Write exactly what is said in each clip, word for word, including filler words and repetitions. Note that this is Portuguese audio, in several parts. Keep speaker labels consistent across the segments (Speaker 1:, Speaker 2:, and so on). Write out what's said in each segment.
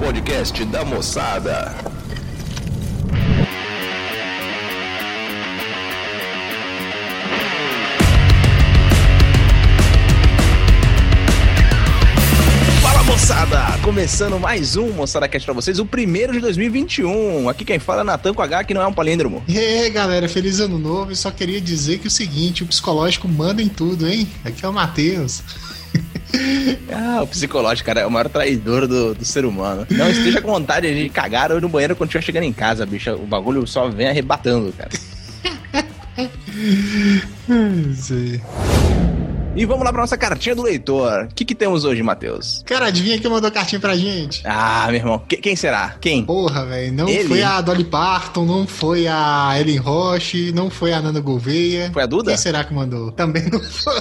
Speaker 1: podcast da moçada. Fala, moçada! Começando mais um Moçada Cast pra vocês, o primeiro de dois mil e vinte e um. Aqui quem fala é Natan com H, que não é um palíndromo.
Speaker 2: E aí, galera, feliz ano novo. E só queria dizer que o seguinte, o psicológico manda em tudo, hein? Aqui é o Matheus.
Speaker 1: Ah, o psicológico, cara, é o maior traidor do, do ser humano. Não esteja com vontade de cagar ou ir no banheiro quando estiver chegando em casa, bicho. O bagulho só vem arrebatando, cara.
Speaker 2: Sei.
Speaker 1: E vamos lá pra nossa cartinha do leitor. O que que temos hoje, Matheus?
Speaker 2: Cara, adivinha quem mandou cartinha pra gente?
Speaker 1: Ah, meu irmão, que, quem será? Quem?
Speaker 2: Porra, velho, não
Speaker 1: Ele?
Speaker 2: foi a Dolly Parton, não foi a Ellen Roche, não foi a Nana Gouveia.
Speaker 1: Foi a Duda?
Speaker 2: Quem será que mandou? Também não foi.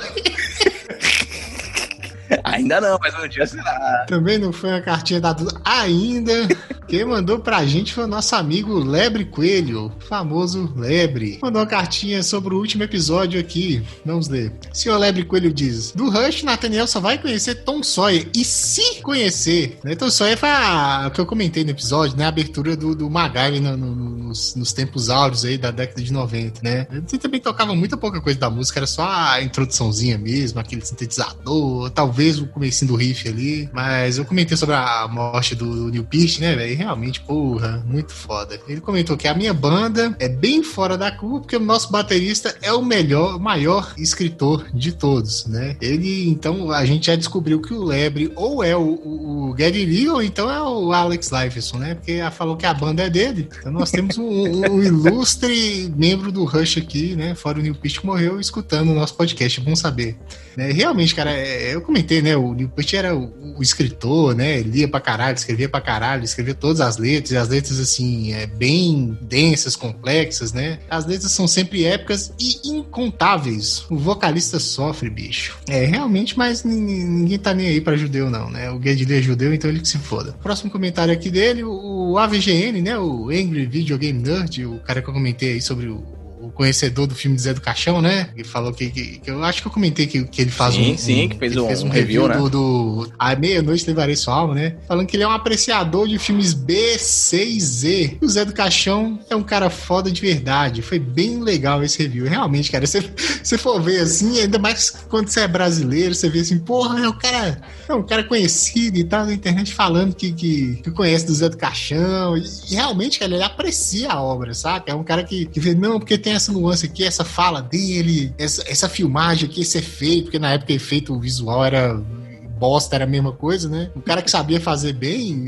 Speaker 1: Ainda não, mas um dia será.
Speaker 2: Também não foi a cartinha da Duda. Ainda. Quem mandou pra gente foi o nosso amigo Lebre Coelho, famoso Lebre. Mandou uma cartinha sobre o último episódio aqui. Vamos ler. Senhor Lebre Coelho diz: do Rush, Nathaniel só vai conhecer Tom Sawyer. E se conhecer, né? Tom Sawyer foi a, o que eu comentei no episódio, né? A abertura do, do MacGyver no, no, nos, nos tempos áureos aí da década de noventa, né? Ele também tocava muita pouca coisa da música, era só a introduçãozinha mesmo, aquele sintetizador, talvez o comecinho do riff ali. Mas eu comentei sobre a morte do Neil Peart, né, velho? Realmente, porra, muito foda. Ele comentou que a minha banda é bem fora da curva, porque o nosso baterista é o melhor, o maior escritor de todos, né? Ele, então, a gente já descobriu que o Lebre ou é o, o, o Geddy Lee ou então é o Alex Lifeson, né? Porque ela falou que a banda é dele. Então nós temos um, um ilustre membro do Rush aqui, né? Fora o Neil Peart, que morreu escutando o nosso podcast. É bom saber. Né? Realmente, cara, é, eu comentei, né? O Neil Peart era o, o escritor, né? Ele lia pra caralho, escrevia pra caralho, escrevia todas as letras, e as letras, assim, é, bem densas, complexas, né? As letras são sempre épicas e incontáveis. O vocalista sofre, bicho. É, realmente, mas n- ninguém tá nem aí pra judeu, não, né? O Geddy Lee é judeu, então ele que se foda. Próximo comentário aqui dele, o A V G N, né? O Angry Video Game Nerd, o cara que eu comentei aí sobre o o conhecedor do filme Zé do Caixão, né? Ele falou que, que, que eu acho que eu comentei que, que ele faz
Speaker 1: sim,
Speaker 2: um...
Speaker 1: Sim,
Speaker 2: um,
Speaker 1: que fez,
Speaker 2: ele
Speaker 1: um,
Speaker 2: fez um,
Speaker 1: um
Speaker 2: review,
Speaker 1: review,
Speaker 2: do,
Speaker 1: né?
Speaker 2: do A Meia-Noite Levarei Sua Alma, né? Falando que ele é um apreciador de filmes B, C e Z. O Zé do Caixão é um cara foda de verdade. Foi bem legal esse review. Realmente, cara, se você for ver assim, ainda mais quando você é brasileiro, você vê assim, porra, é um cara, é um cara conhecido e tal, na internet falando que, que, que conhece do Zé do Caixão. E, e realmente, cara, ele aprecia a obra, sabe? É um cara que, que vê, não, porque tem essa nuance aqui, essa fala dele, essa, essa filmagem aqui, esse efeito, porque na época o efeito visual era bosta, era a mesma coisa, né? O cara que sabia fazer bem,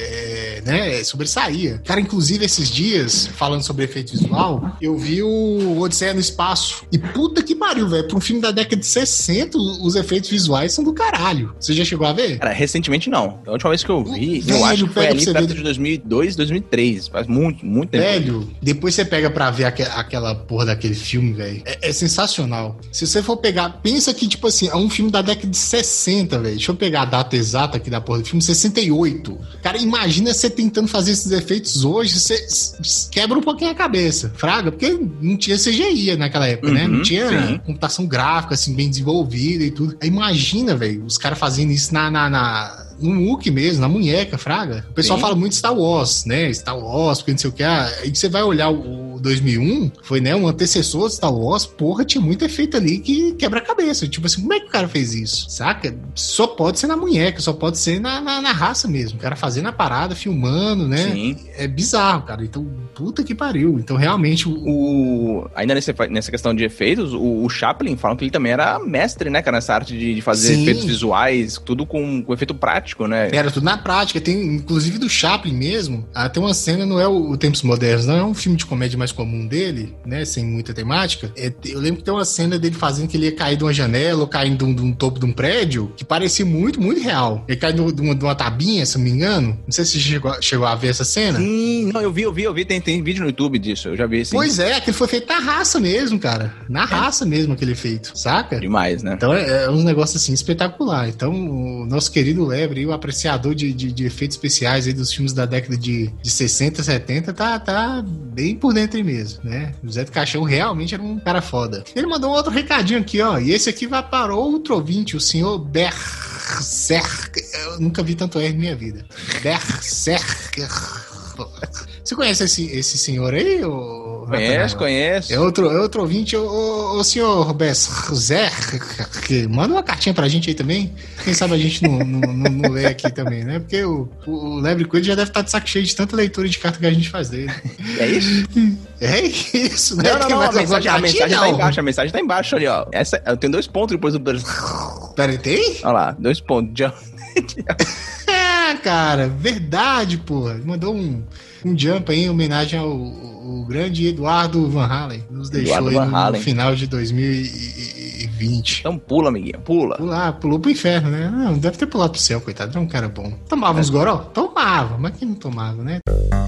Speaker 2: é, né, sobressaía. Cara, inclusive, esses dias, falando sobre efeito visual, eu vi o Odisseia no Espaço. E puta que pariu, velho. Pra um filme da década de sessenta, os efeitos visuais são do caralho. Você já chegou a ver?
Speaker 1: Cara, recentemente não. A última vez que eu vi,
Speaker 2: Velho,
Speaker 1: eu acho que foi
Speaker 2: pega
Speaker 1: ali
Speaker 2: pra você
Speaker 1: perto
Speaker 2: ver.
Speaker 1: de dois mil e dois, dois mil e três. Faz muito, muito tempo.
Speaker 2: Velho, depois você pega pra ver aque- aquela porra daquele filme, velho. É, é sensacional. Se você for pegar, pensa que, tipo assim, é um filme da década de sessenta, velho. Deixa eu pegar a data exata aqui da porra do filme, sessenta e oito. Cara, imagina você tentando fazer esses efeitos hoje, você s- quebra um pouquinho a cabeça, fraga, porque não tinha C G I naquela época,
Speaker 1: Uhum,
Speaker 2: né? Não tinha
Speaker 1: sim.
Speaker 2: computação gráfica, assim, bem desenvolvida e tudo. Aí imagina, velho, os caras fazendo isso na... na, na no Hulk mesmo, na munheca, fraga. O pessoal
Speaker 1: Sim.
Speaker 2: fala muito Star Wars, né? Star Wars, porque não sei o que. Ah, aí você vai olhar o, o dois mil e um, foi, né, um antecessor de Star Wars, porra, tinha muito efeito ali que quebra a cabeça. Tipo assim, como é que o cara fez isso? Saca? Só pode ser na munheca, só pode ser na, na, na raça mesmo. O cara fazendo a parada, filmando, né?
Speaker 1: Sim.
Speaker 2: É bizarro, cara. Então, puta que pariu. Então, realmente, o...
Speaker 1: O, ainda nesse, nessa questão de efeitos, o, o Chaplin falam que ele também era mestre, né, cara, nessa arte de, de fazer
Speaker 2: Sim.
Speaker 1: efeitos visuais, tudo com, com efeito prático, né?
Speaker 2: Era tudo na prática. Tem, inclusive, do Chaplin mesmo. Ah, tem uma cena, não é o, o Tempos Modernos, não é um filme de comédia mais comum dele, né? Sem muita temática. É, eu lembro que tem uma cena dele fazendo que ele ia cair de uma janela ou cair de um, de um topo de um prédio que parecia muito, muito real. Ele cai de uma, de uma, de uma tabinha, se não me engano. Não sei se você chegou, chegou a ver essa cena.
Speaker 1: Sim, não, eu vi, eu vi, eu vi. Tem, tem vídeo no YouTube disso, eu já vi, sim.
Speaker 2: Pois é, aquele foi feito na raça mesmo, cara. Na raça mesmo aquele feito, saca?
Speaker 1: Demais, né?
Speaker 2: Então é, é um negócio assim espetacular. Então o nosso querido Lebre, o apreciador de, de, de efeitos especiais aí dos filmes da década de, de sessenta, setenta, tá, tá bem por dentro aí mesmo, né? O Zé do Caixão realmente era um cara foda. Ele mandou um outro recadinho aqui, ó. E esse aqui vai para outro ouvinte, o senhor Berserk. eu nunca vi tanto R na minha vida. Berserker. Você conhece esse, esse senhor aí? Ou...
Speaker 1: Conheço, conheço.
Speaker 2: É outro, é outro ouvinte, o, o, o senhor Berserker. Manda uma cartinha pra gente aí também. Quem sabe a gente não, não, não, não lê aqui também, né? Porque o, o Lebre Coelho já deve estar de saco cheio de tanta leitura de carta que a gente faz dele.
Speaker 1: É isso?
Speaker 2: É isso, né?
Speaker 1: Não, não, não, a mensagem, a mensagem
Speaker 2: não.
Speaker 1: tá embaixo, a mensagem tá embaixo ali, ó. Essa, eu tenho dois pontos depois do...
Speaker 2: Peraí, tem?
Speaker 1: Olha lá, dois pontos.
Speaker 2: É, cara, verdade, porra. Mandou um, um jump aí em homenagem ao, ao grande Eduardo Van Halen. Nos deixou
Speaker 1: Eduardo
Speaker 2: aí
Speaker 1: Van
Speaker 2: no,
Speaker 1: Halen.
Speaker 2: no final de dois mil e vinte.
Speaker 1: Então pula, amiguinho, pula.
Speaker 2: Pular, pulou pro inferno, né? Não, deve ter pulado pro céu, coitado. É um cara bom. Tomava uns goró? Tomava, mas quem não tomava, né?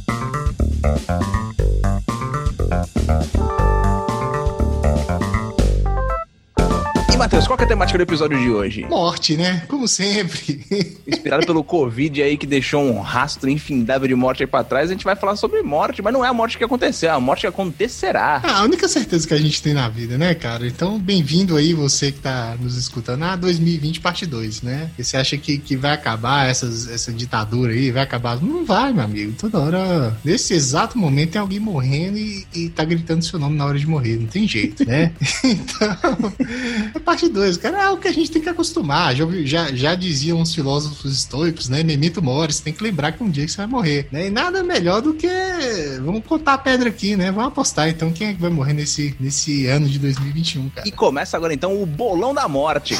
Speaker 1: Matheus, qual que é a temática do episódio de hoje?
Speaker 2: Morte, né? Como sempre.
Speaker 1: Inspirado pelo Covid aí, que deixou um rastro infindável de morte aí pra trás, a gente vai falar sobre morte, mas não é a morte que aconteceu, é a morte que acontecerá.
Speaker 2: Ah, a única certeza que a gente tem na vida, né, cara? Então, bem-vindo aí, você que tá nos escutando. Ah, dois mil e vinte, parte dois, né? E você acha que, que vai acabar essas, essa ditadura aí, vai acabar? Não vai, meu amigo. Toda hora, nesse exato momento, tem alguém morrendo e, e tá gritando seu nome na hora de morrer. Não tem jeito, né? Então... parte dois, cara, é algo que a gente tem que acostumar. Já, já, já diziam os filósofos estoicos, né? Memento mori, você tem que lembrar que um dia que você vai morrer, né? E nada melhor do que vamos contar a pedra aqui, né? Vamos apostar, então, quem é que vai morrer nesse, nesse ano de dois mil e vinte e um, cara?
Speaker 1: E começa agora, então, o bolão da morte.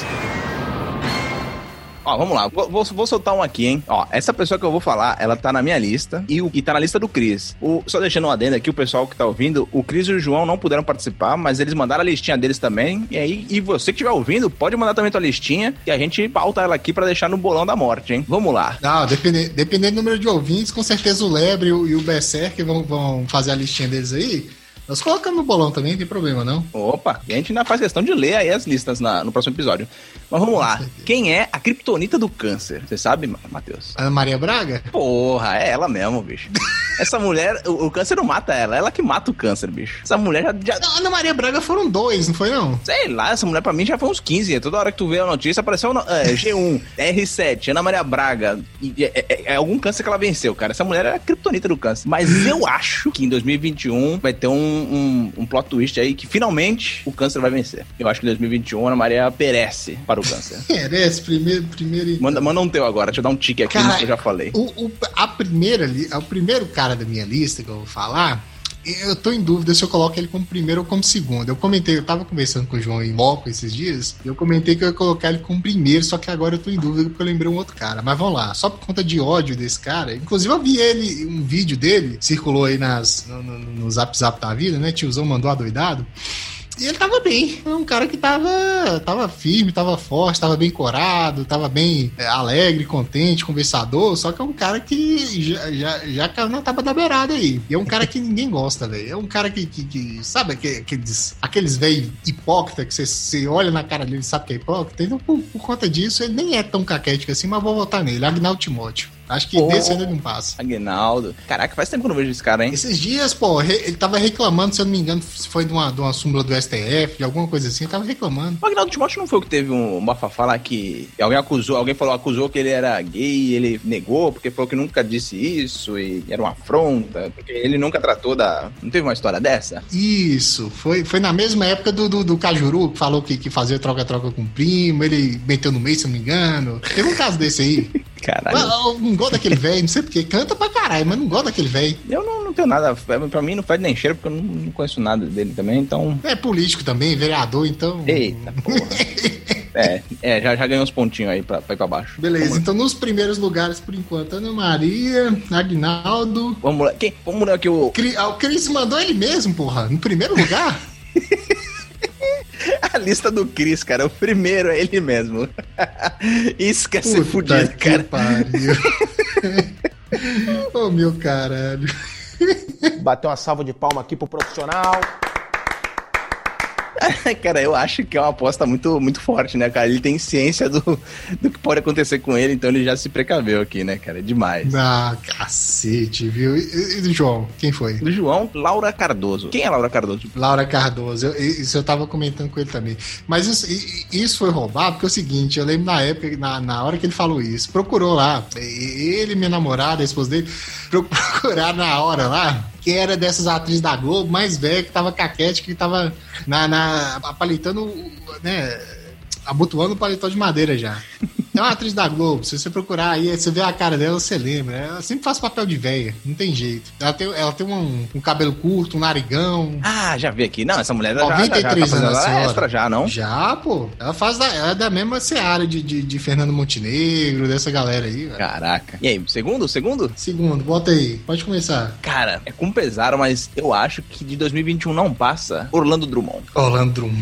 Speaker 1: Ó, vamos lá, vou, vou, vou soltar um aqui, hein? Ó, essa pessoa que eu vou falar, ela tá na minha lista e, o, e tá na lista do Cris. O, só deixando um adendo aqui, o pessoal que tá ouvindo, o Cris e o João não puderam participar, mas eles mandaram a listinha deles também. E aí, e você que estiver ouvindo, pode mandar também tua listinha, que a gente pauta ela aqui pra deixar no bolão da morte, hein? Vamos lá.
Speaker 2: Não, dependendo, dependendo do número de ouvintes, com certeza o Lebre e o, e o Berserker vão, vão fazer a listinha deles aí. Nós colocamos no bolão também, não tem problema, não.
Speaker 1: Opa, e a gente ainda faz questão de ler aí as listas na, no próximo episódio. Mas vamos lá. Quem é a criptonita do câncer? Você sabe, Matheus?
Speaker 2: Ana Maria Braga?
Speaker 1: Porra, é ela mesmo, bicho. Essa mulher, o, o câncer não mata ela, ela que mata o câncer, bicho. Essa mulher já... já...
Speaker 2: Não, Ana Maria Braga foram dois, não foi não?
Speaker 1: Sei lá, essa mulher pra mim já foi uns quinze. Toda hora que tu vê a notícia, apareceu é, G um, R sete, Ana Maria Braga. E, é, é, é algum câncer que ela venceu, cara. Essa mulher é a criptonita do câncer. Mas eu acho que em dois mil e vinte e um vai ter um, um, um plot twist aí que finalmente o câncer vai vencer. Eu acho que em dois mil e vinte e um a Ana Maria perece para o câncer.
Speaker 2: Perece, primeiro... primeiro então.
Speaker 1: Manda, manda um teu agora, deixa eu dar um tique aqui
Speaker 2: cara,
Speaker 1: no que eu já falei.
Speaker 2: O, o, a primeira, o primeiro cara da minha lista que eu vou falar... Eu tô em dúvida se eu coloco ele como primeiro ou como segundo. Eu comentei, eu tava conversando com o João em Moco esses dias, e eu comentei que eu ia colocar ele como primeiro, só que agora eu tô em dúvida porque eu lembrei um outro cara. Mas vamos lá, só por conta de ódio desse cara, inclusive eu vi ele, um vídeo dele, circulou aí nas, no, no, no Zap Zap da vida, né? Tiozão mandou adoidado. E ele tava bem, é um cara que tava, tava firme, tava forte, tava bem corado, tava bem é, alegre, contente, conversador, só que é um cara que já, já, já caiu na tábua da beirada aí. E é um cara que ninguém gosta, velho. É um cara que, que, que sabe aqueles, aqueles velhos hipócritas que você olha na cara dele e sabe que é hipócrita? Então, por, por conta disso, ele nem é tão caquético assim, mas vou votar nele, Agnaldo Timóteo. Acho que oh, desse ainda não passa.
Speaker 1: Aguinaldo. Caraca, faz tempo que eu não vejo esse cara, hein?
Speaker 2: Esses dias, pô, ele tava reclamando, se eu não me engano, se foi de uma, de uma súmula do S T F, de alguma coisa assim, ele tava reclamando.
Speaker 1: O Agnaldo Timóteo não foi o que teve um bafafá lá que alguém acusou, alguém falou, acusou que ele era gay, ele negou, porque falou que nunca disse isso, e era uma afronta, porque ele nunca tratou da... Não teve uma história dessa?
Speaker 2: Isso, foi, foi na mesma época do, do, do Cajuru, que falou que, que fazia troca-troca com o primo, ele meteu no meio, se eu não me engano. Teve um caso desse aí.
Speaker 1: Caralho.
Speaker 2: Eu não gosto daquele velho, não sei porque, canta pra caralho, mas não gosto daquele velho.
Speaker 1: Eu não, não tenho nada, pra mim não faz nem cheiro, porque eu não, não conheço nada dele também, então...
Speaker 2: É político também, vereador, então...
Speaker 1: Eita porra. é, é já, já ganhou uns pontinhos aí pra, pra ir pra baixo.
Speaker 2: Beleza,
Speaker 1: vamos
Speaker 2: então nos primeiros lugares, por enquanto, Ana Maria, Agnaldo...
Speaker 1: Vamos lá, quem? Vamos lá que o...
Speaker 2: Cri... Ah, o Cris mandou ele mesmo, porra, no primeiro lugar...
Speaker 1: A lista do Cris, cara, o primeiro é ele mesmo. Isso quer ser fudido, cara.
Speaker 2: Pariu. Ô, oh, meu caralho.
Speaker 3: Bateu uma salva de palma aqui pro profissional.
Speaker 1: Cara, eu acho que é uma aposta muito, muito forte, né, cara? Ele tem ciência do, do que pode acontecer com ele, então ele já se precaveu aqui, né, cara? É demais.
Speaker 2: Ah, cacete, viu? E, e do João, quem foi?
Speaker 1: Do João, Laura Cardoso. Quem é Laura Cardoso?
Speaker 2: Laura Cardoso. Eu, isso eu tava comentando com ele também. Mas isso, isso foi roubado porque é o seguinte, eu lembro na época, na, na hora que ele falou isso, procurou lá, ele, minha namorada, a esposa dele, procuraram na hora lá, que era dessas atrizes da Globo, mais velha, que tava caquete, que tava na, na, palitando, né, abotoando o paletó de madeira já. É uma atriz da Globo, se você procurar aí, você vê a cara dela, você lembra. Ela sempre faz papel de véia, não tem jeito. Ela tem, ela tem um, um cabelo curto, um narigão.
Speaker 1: Ah, já vi aqui. Não, essa mulher já,
Speaker 2: noventa e três
Speaker 1: já, já tá
Speaker 2: anos,
Speaker 1: fazendo extra já, não?
Speaker 2: Já, pô. Ela, faz da, ela é da mesma seara de, de, de Fernando Montenegro, dessa galera aí, velho.
Speaker 1: Caraca. E aí, segundo? Segundo?
Speaker 2: Segundo, bota aí. Pode começar.
Speaker 1: Cara, é com pesar, mas eu acho que de dois mil e vinte e um não passa Orlando Drummond.
Speaker 2: Orlando Drummond.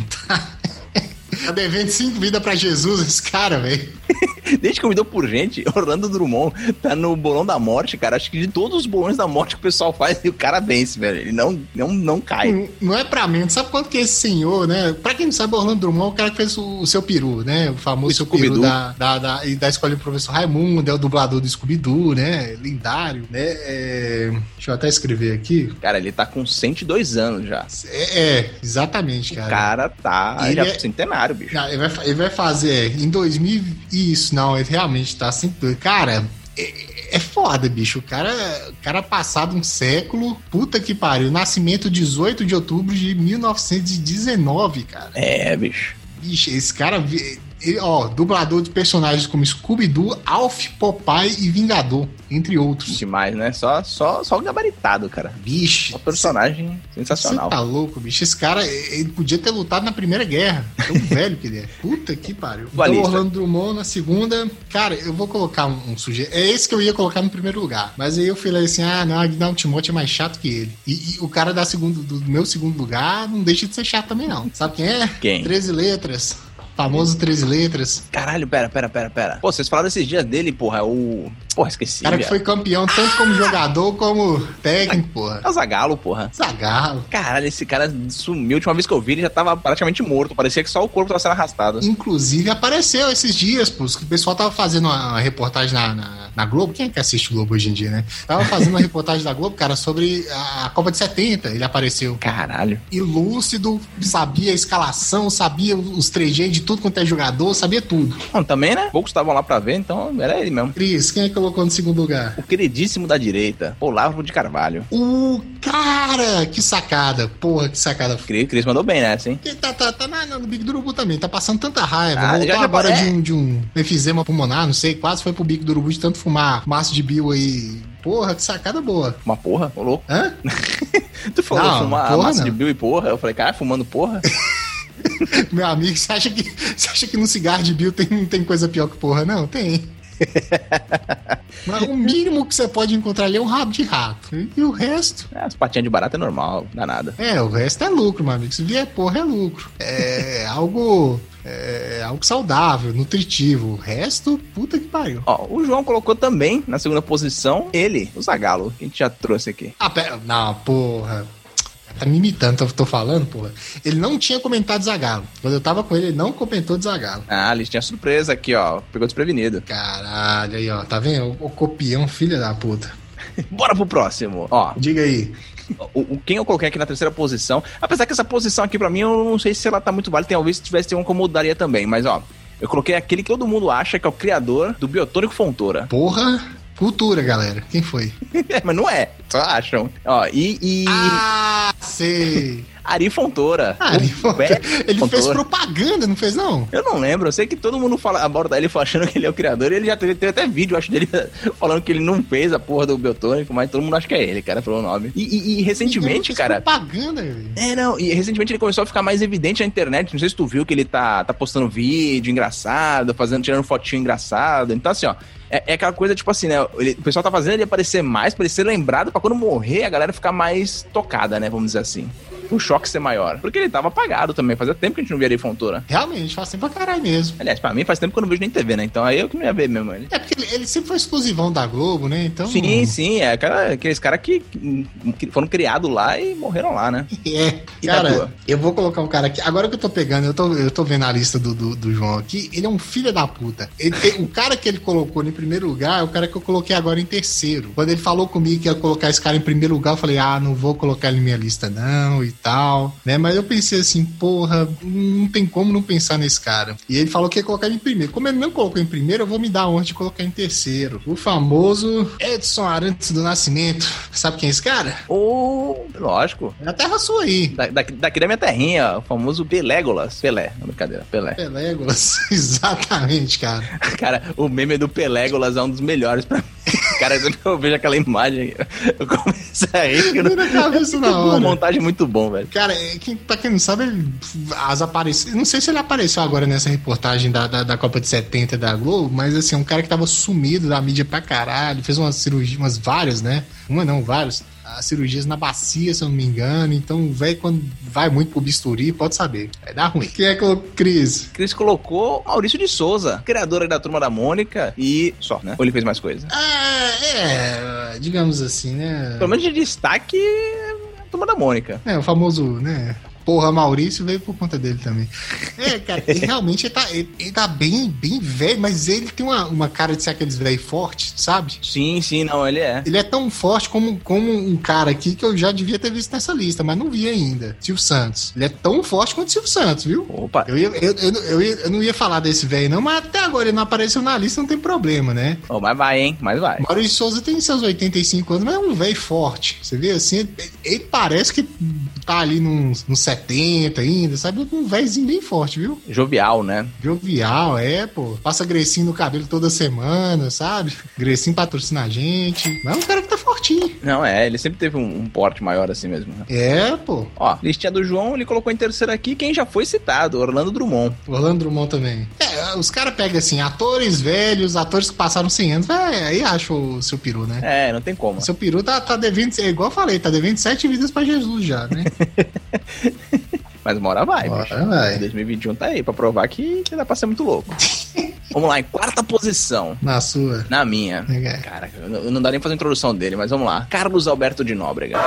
Speaker 2: Tá devendo cinco vidas pra Jesus, esse cara, velho.
Speaker 1: Desde que eu me dou por gente, Orlando Drummond tá no bolão da morte, cara. Acho que de todos os bolões da morte que o pessoal faz, o cara vence, velho. Ele não, não, não cai.
Speaker 2: Não, não é pra menos. Sabe quanto que esse senhor, né? Pra quem não sabe, Orlando Drummond é o cara que fez o, o Seu Peru, né? O famoso Seu Peru da, da, da, da escola do professor Raimundo, é o dublador do Scooby-Doo, né? Lendário, né? É... Deixa eu até escrever aqui.
Speaker 1: Cara, ele tá com cento e dois anos já.
Speaker 2: É, é exatamente, cara.
Speaker 1: O cara tá
Speaker 2: ele
Speaker 1: já
Speaker 2: é...
Speaker 1: centenário, bicho.
Speaker 2: Não, ele, vai, ele vai fazer em dois mil isso, não, ele realmente tá cento e dois. Cara, é, é foda, bicho. O cara, o cara passado um século, puta que pariu. Nascimento dezoito de outubro de mil novecentos e dezenove, cara.
Speaker 1: É, bicho.
Speaker 2: Bicho, esse cara... Ele, ó, dublador de personagens como Scooby-Doo, Alf, Popeye e Vingador, entre outros.
Speaker 1: Demais, né? Só, só, só gabaritado, cara.
Speaker 2: Bicho.
Speaker 1: Só personagem cê, sensacional.
Speaker 2: Você tá louco, bicho? Esse cara, ele podia ter lutado na Primeira Guerra. Tão velho que ele é. Puta que pariu. Então, Orlando Drummond na segunda. Cara, eu vou colocar um, um sujeito. É esse que eu ia colocar no primeiro lugar. Mas aí eu falei assim: ah, não, Aguinaldo Timóteo é mais chato que ele. E, e o cara da segundo, do meu segundo lugar não deixa de ser chato também, não. Sabe quem é?
Speaker 1: Quem?
Speaker 2: treze letras. Famoso treze letras.
Speaker 1: Caralho, pera, pera, pera, pera. Pô, vocês falaram esses dias dele, porra, o... Porra, esqueci.
Speaker 2: Cara que foi campeão tanto como jogador como técnico, porra.
Speaker 1: É o Zagallo, porra.
Speaker 2: Zagallo.
Speaker 1: Caralho, esse cara sumiu. A última vez que eu vi, ele já tava praticamente morto. Parecia que só o corpo tava sendo arrastado.
Speaker 2: Inclusive, apareceu esses dias, pô. O pessoal tava fazendo uma reportagem na, na, na Globo. Quem é que assiste o Globo hoje em dia, né? Tava fazendo uma reportagem da Globo, cara, sobre a Copa de setenta. Ele apareceu.
Speaker 1: Caralho.
Speaker 2: E lúcido, sabia a escalação, sabia os trejeitos de tudo quanto é jogador, sabia tudo.
Speaker 1: Bom, também, né? Poucos estavam lá pra ver, então era ele mesmo.
Speaker 2: Cris, quem é que colocou no segundo lugar?
Speaker 1: O queridíssimo da direita, Olavo de Carvalho.
Speaker 2: O cara, que sacada. Porra, que sacada.
Speaker 1: Cris, Cris mandou bem nessa, hein?
Speaker 2: Ele tá, tá, tá na, no Big do Urubu também, tá passando tanta raiva.
Speaker 1: Ah,
Speaker 2: Voltou
Speaker 1: já, já
Speaker 2: agora
Speaker 1: é.
Speaker 2: de, um, de um efizema pulmonar, não sei, quase foi pro Big do Urubu de tanto fumar maço de Bill aí. Porra, que sacada boa.
Speaker 1: Uma porra? Ô, louco.
Speaker 2: Hã?
Speaker 1: Tu falou
Speaker 2: Não,
Speaker 1: fumar
Speaker 2: porra,
Speaker 1: massa
Speaker 2: não.
Speaker 1: de Bill e porra. Eu falei, cara, fumando porra?
Speaker 2: Meu amigo, você acha que, você acha que no cigarro de Bill tem, não tem coisa pior que porra? Não, tem. Mas o mínimo que você pode encontrar ali é um rabo de rato. E o resto?
Speaker 1: É, as patinhas de barata é normal, dá nada.
Speaker 2: É, o resto é lucro, meu amigo. Se vier porra, é lucro. É algo... É algo saudável, nutritivo. O resto, puta que pariu.
Speaker 1: Ó, o João colocou também na segunda posição ele, o Zagallo, que a gente já trouxe aqui.
Speaker 2: Ah, pera, não, porra. Tá me imitando, tô, tô falando, porra. Ele não tinha comentado Zagallo. Quando eu tava com ele, ele não comentou de Zagallo.
Speaker 1: Ah, ele tinha surpresa aqui, ó. Pegou desprevenido.
Speaker 2: Caralho, aí, ó. Tá vendo? O, o copião, filha da puta.
Speaker 1: Bora pro próximo. Ó,
Speaker 2: diga aí.
Speaker 1: O, o, quem eu coloquei aqui na terceira posição, apesar que essa posição aqui pra mim, eu não sei se ela tá muito válida, talvez se tivesse um como mudaria também, mas ó, eu coloquei aquele que todo mundo acha que é o criador do Biotônico Fontoura.
Speaker 2: Porra, cultura, galera. Quem foi?
Speaker 1: É, mas não é, só acham. Ó, e... e...
Speaker 2: Ah, sei...
Speaker 1: Ari Fontoura.
Speaker 2: Ari Fontoura. Ele
Speaker 1: Fontoura.
Speaker 2: fez propaganda, não fez não?
Speaker 1: Eu não lembro, eu sei que todo mundo fala, aborda ele achando que ele é o criador, e ele já teve, teve até vídeo, acho, dele falando que ele não fez a porra do Biotônico, mas todo mundo acha que é ele, cara, pelo nome. E, e, e recentemente, cara...
Speaker 2: propaganda, velho.
Speaker 1: É, não, e recentemente ele começou a ficar mais evidente na internet, não sei se tu viu que ele tá, tá postando vídeo engraçado, fazendo, tirando fotinho engraçado, então assim, ó, É, é aquela coisa, tipo assim, né? Ele, o pessoal tá fazendo ele aparecer mais, pra ele ser lembrado, pra quando morrer a galera ficar mais tocada, né? Vamos dizer assim. o choque ser maior. Porque ele tava apagado também. Fazia tempo que a gente não via ele em Fontoura.
Speaker 2: Realmente, faz tempo pra caralho mesmo.
Speaker 1: Aliás, pra mim faz tempo que eu não vejo nem T V, né? Então aí eu que não ia ver mesmo ele.
Speaker 2: É porque ele, ele sempre foi exclusivão da Globo, né? Então...
Speaker 1: Sim, sim. É aquela, aqueles caras que, que foram criados lá e morreram lá, né?
Speaker 2: É.
Speaker 1: E
Speaker 2: cara, eu vou colocar um cara aqui. Agora que eu tô pegando, eu tô, eu tô vendo a lista do, do, do João aqui. Ele é um filho da puta. Ele, ele, o cara que ele colocou em primeiro lugar é o cara que eu coloquei agora em terceiro. Quando ele falou comigo que ia colocar esse cara em primeiro lugar, eu falei, ah, não vou colocar ele na minha lista não e tal, né? Mas eu pensei assim, porra, não tem como não pensar nesse cara. E ele falou que ia colocar ele em primeiro. Como ele não colocou em primeiro, eu vou me dar a honra de colocar em terceiro. O famoso Edson Arantes do Nascimento. Sabe quem é esse cara?
Speaker 1: Ô, oh, lógico.
Speaker 2: É a terra sua aí.
Speaker 1: Da, daqui, daqui da minha terrinha, o famoso Pelégolas. Pelé, não, brincadeira, Pelé.
Speaker 2: Pelégolas, exatamente, cara.
Speaker 1: Cara, o meme do Pelégolas é um dos melhores pra mim. Cara, quando eu vejo aquela imagem, eu começo a rir. Eu não...
Speaker 2: na cabeça na hora.
Speaker 1: Uma montagem muito bom, velho.
Speaker 2: Cara, quem, pra quem não sabe, ele, as aparições... Não sei se ele apareceu agora nessa reportagem da, da, da Copa de setenta da Globo, mas assim, um cara que tava sumido da mídia pra caralho, fez umas cirurgias, umas várias, né? Uma não, várias. As cirurgias na bacia, se eu não me engano. Então, o velho, quando vai muito pro bisturi, pode saber. Vai dar ruim. Quem é que colocou Cris?
Speaker 1: Cris colocou Maurício de Souza, criador da Turma da Mônica e só, né? Ou ele fez mais coisa?
Speaker 2: Ah, é, digamos assim, né?
Speaker 1: Pelo menos de destaque, a Turma da Mônica.
Speaker 2: É, o famoso, né? Porra, Maurício veio por conta dele também. É, cara, ele realmente ele tá, ele, ele tá bem, bem velho, mas ele tem uma, uma cara de ser aqueles velho forte, sabe?
Speaker 1: Sim, sim, não, ele é.
Speaker 2: Ele é tão forte como, como um cara aqui que eu já devia ter visto nessa lista, mas não vi ainda. Silvio Santos. Ele é tão forte quanto o Silvio Santos, viu?
Speaker 1: Opa.
Speaker 2: Eu, ia, eu, eu, eu, ia, eu não ia falar desse velho, não, mas até agora ele não apareceu na lista, não tem problema, né?
Speaker 1: Oh, mas vai, hein? Mas vai.
Speaker 2: Maurício de Souza tem seus oitenta e cinco anos, mas é um velho forte. Você vê assim, ele, ele parece que tá ali nos, nos setenta ainda, sabe? Um velhozinho bem forte, viu?
Speaker 1: Jovial, né?
Speaker 2: Jovial, é, pô. Passa Grecinho no cabelo toda semana, sabe? Grecinho patrocina a gente. Mas é um cara que tá fortinho.
Speaker 1: Não, é, ele sempre teve um, um porte maior assim mesmo. Né?
Speaker 2: É, pô.
Speaker 1: Ó, listinha do João, ele colocou em terceiro aqui quem já foi citado, Orlando Drummond.
Speaker 2: Orlando Drummond também. É, os caras pegam assim, atores velhos, atores que passaram cem anos, é, aí acha o seu peru, né?
Speaker 1: É, não tem como.
Speaker 2: O seu peru tá, tá devendo, é igual eu falei, tá devendo sete vidas pra Jesus já, né?
Speaker 1: Mas uma hora vai,
Speaker 2: Bora,
Speaker 1: bicho.
Speaker 2: vai.
Speaker 1: dois mil e vinte e um tá aí pra provar que, que dá pra ser muito louco. Vamos lá, em quarta posição.
Speaker 2: Na sua.
Speaker 1: Na minha.
Speaker 2: Okay.
Speaker 1: Cara, eu não, eu não dá nem pra fazer a introdução dele, mas vamos lá. Carlos Alberto de Nóbrega.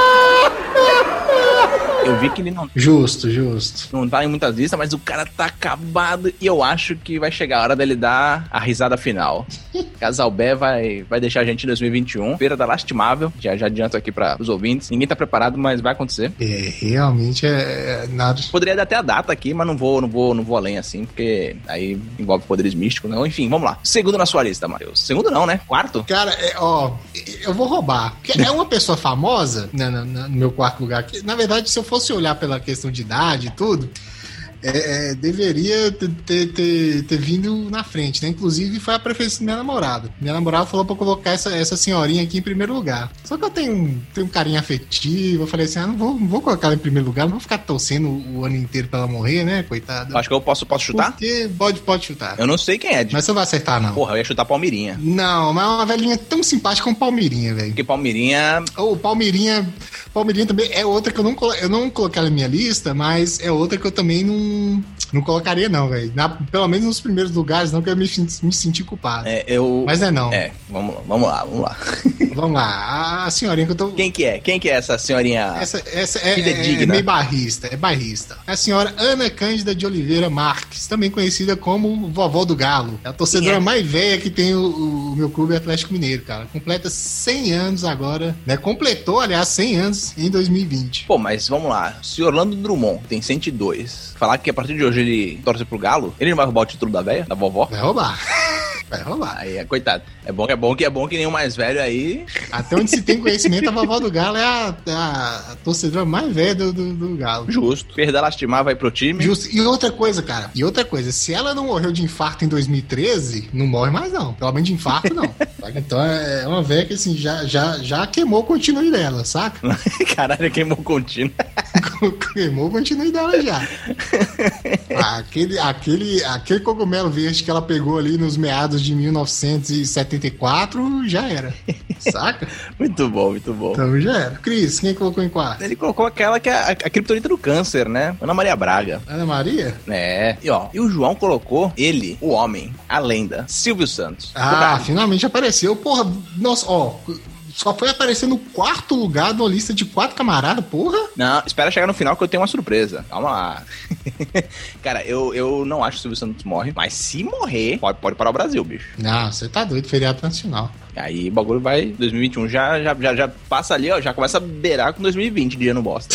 Speaker 1: Eu vi que ele não...
Speaker 2: Justo, justo.
Speaker 1: Não tá em muitas listas, mas o cara tá acabado e eu acho que vai chegar a hora dele dar a risada final. Casalbé vai, vai deixar a gente em dois mil e vinte e um. Feira da Lastimável. Já, já adianto aqui para os ouvintes. Ninguém tá preparado, mas vai acontecer.
Speaker 2: É, realmente é, é nada.
Speaker 1: Poderia dar até a data aqui, mas não vou, não vou, não vou além assim, porque aí envolve poderes místicos, não. Enfim, vamos lá. Segundo na sua lista, Matheus. Segundo não, né? Quarto?
Speaker 2: Cara, é, ó, eu vou roubar. Porque é uma pessoa famosa, né, no, no meu quarto lugar. Que, na verdade, se eu fosse olhar pela questão de idade e tudo, é, é, deveria ter, ter, ter, ter vindo na frente, né? Inclusive foi a preferência da minha namorada. Minha namorada falou pra eu colocar essa, essa senhorinha aqui em primeiro lugar. Só que eu tenho, tenho um carinho afetivo. Eu falei assim: ah, não vou, não vou colocar ela em primeiro lugar, não vou ficar torcendo o, o ano inteiro pra ela morrer, né, coitada?
Speaker 1: Acho que eu posso, posso chutar?
Speaker 2: Porque pode, pode chutar.
Speaker 1: Eu não sei quem é. De...
Speaker 2: Mas você não vai acertar, não.
Speaker 1: Porra, eu ia chutar Palmirinha.
Speaker 2: Não, mas é uma velhinha tão simpática como Palmirinha, velho.
Speaker 1: Porque Palmirinha...
Speaker 2: Ou oh, Palmirinha... Palmirinha também é outra que eu não, colo... eu não coloquei na minha lista, mas é outra que eu também não, não colocaria, não, velho. Pelo menos nos primeiros lugares, não, que eu me, me senti culpado.
Speaker 1: É, eu...
Speaker 2: Mas é não.
Speaker 1: É, vamos, vamos lá, vamos lá.
Speaker 2: Vamos lá, a senhorinha que eu tô...
Speaker 1: Quem que é? Quem que é essa senhorinha?
Speaker 2: Essa, essa é, é, é meio barrista, é barrista. É a senhora Ana Cândida de Oliveira Marques, também conhecida como Vovó do Galo. É a torcedora é? mais velha que tem o, o meu clube Atlético Mineiro, cara. Completa cem anos agora, né? Completou, aliás, cem anos em dois mil e vinte.
Speaker 1: Pô, mas vamos lá. Se Orlando Drummond tem cento e dois, falar que a partir de hoje ele torce pro Galo, ele não vai roubar o título da velha, da vovó?
Speaker 2: Vai roubar. Vai roubar.
Speaker 1: Aí é coitado. É bom que é bom que é bom que nem o mais velho aí.
Speaker 2: Até onde se tem conhecimento, a vovó do Galo é a, a, a torcedora mais velha do, do, do Galo.
Speaker 1: Justo. Perda lastimar vai pro time.
Speaker 2: Justo. E outra coisa, cara. E outra coisa. Se ela não morreu de infarto em dois mil e treze, não morre mais, não. Pelo menos de infarto, não. Então é uma velha que assim, já, já, já queimou o contínuo dela, saca?
Speaker 1: Caralho, queimou o contínuo.
Speaker 2: Queimou continuidade já. Aquele, aquele, aquele cogumelo verde que ela pegou ali nos meados de mil novecentos e setenta e quatro já era. Saca?
Speaker 1: Muito bom, muito bom.
Speaker 2: Então já era. Cris, quem colocou em quarto?
Speaker 1: Ele colocou aquela que é a, a criptonita do câncer, né? Ana Maria Braga.
Speaker 2: Ana Maria?
Speaker 1: É. E ó, e o João colocou ele, o homem, a lenda, Silvio Santos.
Speaker 2: Ah, finalmente apareceu. Porra, nossa, ó... Só foi aparecer no quarto lugar de uma lista de quatro camaradas, porra?
Speaker 1: Não, espera chegar no final que eu tenho uma surpresa. Calma lá. Cara, eu, eu não acho que o Silvio Santos morre, mas se morrer, pode, pode parar o Brasil, bicho.
Speaker 2: Não, você tá doido, feriado nacional.
Speaker 1: Aí o bagulho vai, dois mil e vinte e um já, já, já, já passa ali, ó, já começa a beirar com dois mil e vinte, dia no bosta.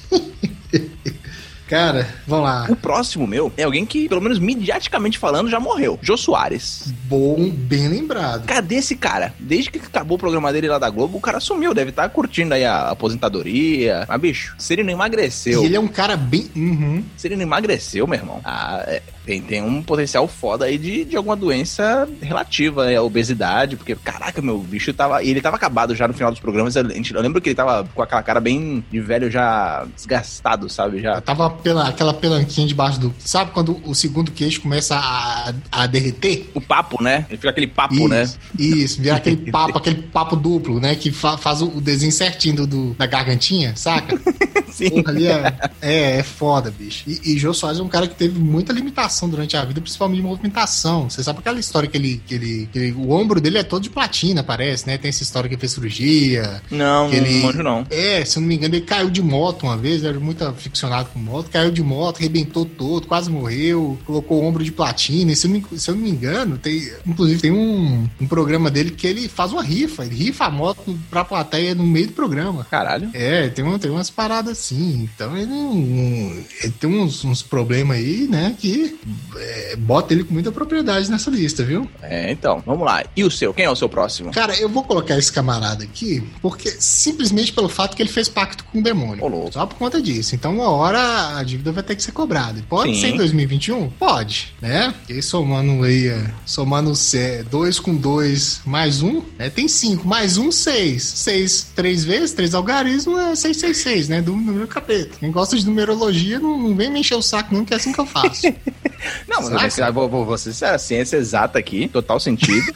Speaker 2: Cara, vamos lá.
Speaker 1: O próximo meu é alguém que, pelo menos midiaticamente falando, já morreu. Jô Soares.
Speaker 2: Bom, bem lembrado.
Speaker 1: Cadê esse cara? Desde que acabou o programa dele lá da Globo, o cara sumiu. Deve estar curtindo aí a aposentadoria. Mas, bicho, se ele não emagreceu...
Speaker 2: E ele é um cara bem... Uhum.
Speaker 1: Se ele não emagreceu, meu irmão, ah, é, tem, tem um potencial foda aí de, de alguma doença relativa, né? A obesidade, porque, caraca, meu, o bicho tava... E ele tava acabado já no final dos programas. Eu, eu lembro que ele tava com aquela cara bem de velho já desgastado, sabe? Já...
Speaker 2: Eu tava pela, aquela pelanquinha debaixo do... Sabe quando o segundo queijo começa a, a derreter?
Speaker 1: O papo, né? Ele fica aquele papo,
Speaker 2: isso,
Speaker 1: né?
Speaker 2: Isso, vira aquele papo, aquele papo duplo, né? Que fa, faz o, o desenho certinho do, do, da gargantinha, saca?
Speaker 1: Sim.
Speaker 2: Porra, ali é, é, é foda, bicho. E, e Jô Soares é um cara que teve muita limitação durante a vida, principalmente de movimentação. Você sabe aquela história que ele, que ele, que ele... O ombro dele é todo de platina, parece, né? Tem essa história que ele fez cirurgia.
Speaker 1: Não,
Speaker 2: que
Speaker 1: não
Speaker 2: ele,
Speaker 1: manjo não.
Speaker 2: É, se eu não me engano, ele caiu de moto uma vez, ele era muito aficionado com moto, caiu de moto, arrebentou todo, quase morreu, colocou o ombro de platina. E se eu não, se eu não me engano, tem, inclusive tem um, um programa dele que ele faz uma rifa, ele rifa a moto pra plateia no meio do programa.
Speaker 1: Caralho.
Speaker 2: É, tem, uma, tem umas paradas assim. Então ele, um, ele tem uns, uns problemas aí, né, que é, bota ele com muita propriedade nessa lista, viu?
Speaker 1: É, então, vamos lá. E o seu? Quem é o seu próximo?
Speaker 2: Cara, eu vou colocar esse camarada aqui, porque simplesmente pelo fato que ele fez pacto com o demônio.
Speaker 1: Ô,
Speaker 2: só por conta disso. Então, uma hora a dívida vai ter que ser cobrada. Pode
Speaker 1: Sim.
Speaker 2: ser em dois mil e vinte e um? Pode, né? E somando aí, somando dois com dois mais um, né? Tem cinco, mais um, seis. seis, três vezes, três algarismos é seiscentos e sessenta e seis, né? Do número capeta. Quem gosta de numerologia não, não vem me encher o saco, não, que é assim que eu faço.
Speaker 1: Não, mas eu vou, vou, vou ser a ciência exata aqui, total sentido.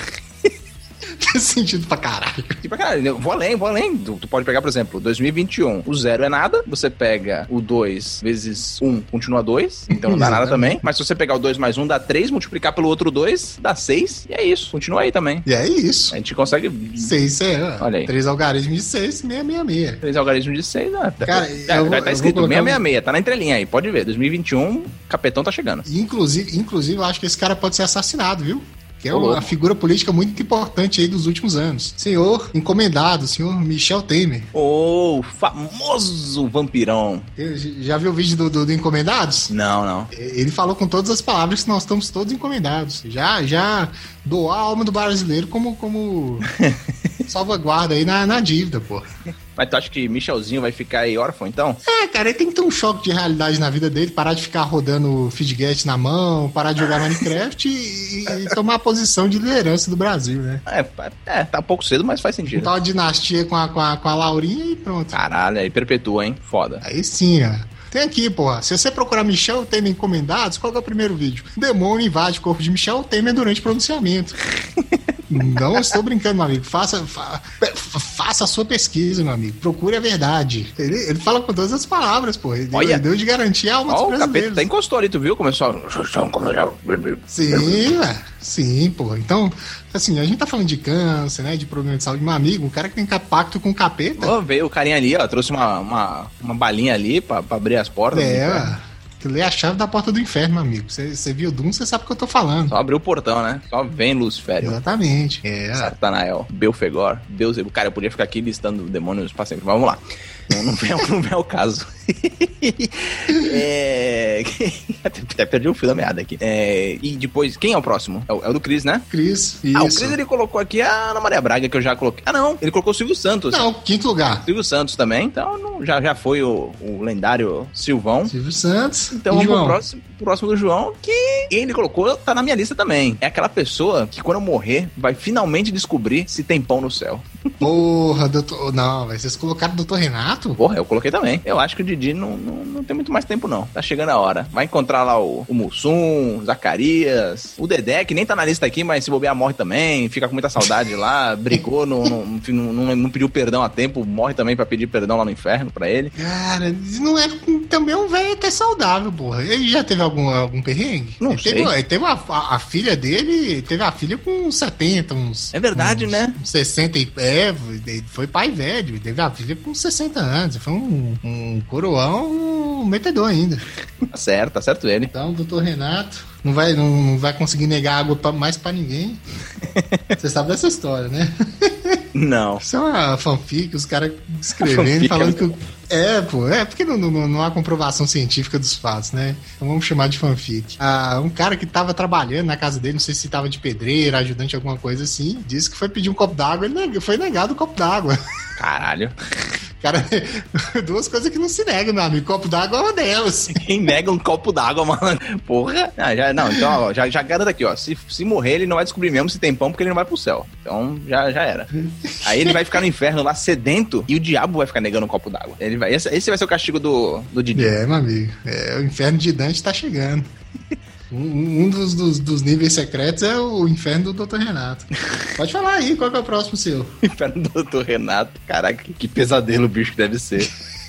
Speaker 2: Tem sentido pra caralho.
Speaker 1: Tipo, cara, eu vou além, vou além. Tu, tu pode pegar, por exemplo, dois mil e vinte e um. O zero é nada. Você pega o dois vezes um, continua dois. Então não dá nada também. Mas se você pegar o dois mais um, dá três. Multiplicar pelo outro dois, dá seis. E é isso. Continua aí também.
Speaker 2: E é isso.
Speaker 1: A gente consegue...
Speaker 2: seis é...
Speaker 1: Olha aí.
Speaker 2: três algarismos de seis, seiscentos e sessenta e seis.
Speaker 1: três algarismos de seis, ah, tá,
Speaker 2: cara,
Speaker 1: tá,
Speaker 2: eu vou,
Speaker 1: tá, tá escrito
Speaker 2: colocar...
Speaker 1: seiscentos e sessenta e seis. Tá na entrelinha aí. Pode ver. dois mil e vinte e um, capetão tá chegando.
Speaker 2: Inclusive, inclusive, eu acho que esse cara pode ser assassinado, viu? Que é
Speaker 1: Ô,
Speaker 2: uma figura política muito importante aí dos últimos anos. Senhor encomendado, senhor Michel Temer.
Speaker 1: O famoso vampirão.
Speaker 2: Já viu o vídeo do, do, do Encomendados?
Speaker 1: Não, não.
Speaker 2: Ele falou com todas as palavras que nós estamos todos encomendados. Já, já doou a alma do brasileiro como, como salvaguarda aí na, na dívida, pô.
Speaker 1: Mas tu acha que Michelzinho vai ficar aí órfão, então?
Speaker 2: É, cara, ele tem que ter um choque de realidade na vida dele, parar de ficar rodando Fidget na mão, parar de jogar Minecraft e, e tomar a posição de liderança do Brasil, né?
Speaker 1: É, é, tá um pouco cedo, mas faz sentido.
Speaker 2: Montar uma dinastia com a, com, a, com a Laurinha e pronto.
Speaker 1: Caralho, aí perpetua, hein? Foda.
Speaker 2: Aí sim, ó. Tem aqui, porra. Se você procurar Michel Temer Encomendados, qual que é o primeiro vídeo? Demônio invade o corpo de Michel Temer durante o pronunciamento. Não estou brincando, meu amigo. Faça, fa, faça a sua pesquisa, meu amigo. Procure a verdade. Ele, ele fala com todas as palavras, pô. Ele
Speaker 1: Olha.
Speaker 2: deu de garantia a alma dos
Speaker 1: Ó, o capeta
Speaker 2: brasileiros.
Speaker 1: até encostou ali, tu viu? Começou a...
Speaker 2: Sim, ué. Sim, pô. Então, assim, a gente tá falando de câncer, né? De problema de saúde. Meu amigo, o cara que tem pacto com o capeta.
Speaker 1: Ó, veio o carinha ali, ó. Trouxe uma, uma, uma balinha ali pra, pra abrir as portas.
Speaker 2: É, ué. Que lê a chave da porta do inferno, meu amigo. Você viu o Doom, você sabe o que eu tô falando.
Speaker 1: Só abriu o portão, né? Só vem Lucifério.
Speaker 2: Exatamente. É.
Speaker 1: Satanael, Belfegor, Beelzebub. Cara, eu podia ficar aqui listando demônios pra sempre. Mas vamos lá. Não, não, vem, não vem ao caso. é... Até perdi o fio da meada aqui. É... E depois, quem é o próximo? É o, é o do Cris, né?
Speaker 2: Cris, isso.
Speaker 1: Ah, o Cris ele colocou aqui a Ana Maria Braga, que eu já coloquei. Ah, não. Ele colocou o Silvio Santos.
Speaker 2: Não, quinto lugar.
Speaker 1: Silvio Santos também. Então, não, já, já foi o, o lendário Silvão.
Speaker 2: Silvio Santos.
Speaker 1: Então vamos pro próximo, próximo do João, que ele colocou, tá na minha lista também. É aquela pessoa que quando eu morrer, vai finalmente descobrir se tem pão no céu.
Speaker 2: Porra, doutor... Não, vocês colocaram o doutor Renato?
Speaker 1: Porra, eu coloquei também. Eu acho que o Didi não, não, não tem muito mais tempo, não. Tá chegando a hora. Vai encontrar lá o, o Mussum, o Zacarias, o Dedé, que nem tá na lista aqui, mas se bobear morre também, fica com muita saudade lá, brigou, não, não, não, não, não pediu perdão a tempo, morre também pra pedir perdão lá no inferno pra ele.
Speaker 2: Cara, não é também um velho até saudável, porra. Ele já teve algum, algum perrengue?
Speaker 1: Não
Speaker 2: ele
Speaker 1: sei.
Speaker 2: Teve, ele teve a, a, a filha dele, teve a filha com uns setenta, uns...
Speaker 1: É verdade,
Speaker 2: uns,
Speaker 1: né?
Speaker 2: Uns sessenta e... É, foi pai velho, teve a filha com sessenta anos, foi um, um coroão um metedor ainda.
Speaker 1: Tá certo, tá certo ele.
Speaker 2: Então, doutor Renato não vai, não, não vai conseguir negar água pra, mais pra ninguém. Você sabe dessa história, né?
Speaker 1: Não.
Speaker 2: Isso é uma fanfic, os caras escrevendo, falando que... É, pô, é porque não, não, não há comprovação científica dos fatos, né? Então vamos chamar de fanfic. Ah, um cara que tava trabalhando na casa dele, não sei se tava de pedreiro, ajudante, alguma coisa assim, disse que foi pedir um copo d'água, ele neg- foi negado o copo d'água.
Speaker 1: Caralho.
Speaker 2: Cara, duas coisas que não se negam, meu amigo. Copo d'água é uma delas.
Speaker 1: Quem nega um copo d'água, mano? Porra. Ah, já, não, então, ó, já, já garanto aqui, ó. Se, se morrer, ele não vai descobrir mesmo se tem pão, porque ele não vai pro céu. Então, já, já era. Aí ele vai ficar no inferno lá, sedento, e o diabo vai ficar negando um copo d'água. Ele vai, esse, esse vai ser o castigo do, do Didi.
Speaker 2: É, meu amigo. É, o inferno de Dante tá chegando. Um, um dos, dos, dos níveis secretos é o inferno do doutor Renato. Pode falar aí, qual que é o próximo seu?
Speaker 1: Inferno do doutor Renato. Caraca, que pesadelo o bicho que deve ser.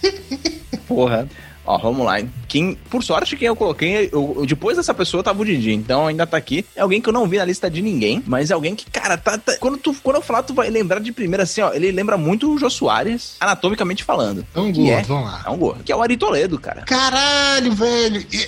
Speaker 1: Porra. Ó, vamos lá. Quem, por sorte, quem eu coloquei, eu, depois dessa pessoa tava o Didi, então ainda tá aqui. É alguém que eu não vi na lista de ninguém, mas é alguém que, cara, tá, tá, quando, tu, quando eu falar, tu vai lembrar de primeira, assim, ó, ele lembra muito o Jô Soares, anatomicamente falando.
Speaker 2: É um gordo, é, vamos lá.
Speaker 1: É um gordo, que é o Ari Toledo, cara.
Speaker 2: Caralho, velho! E,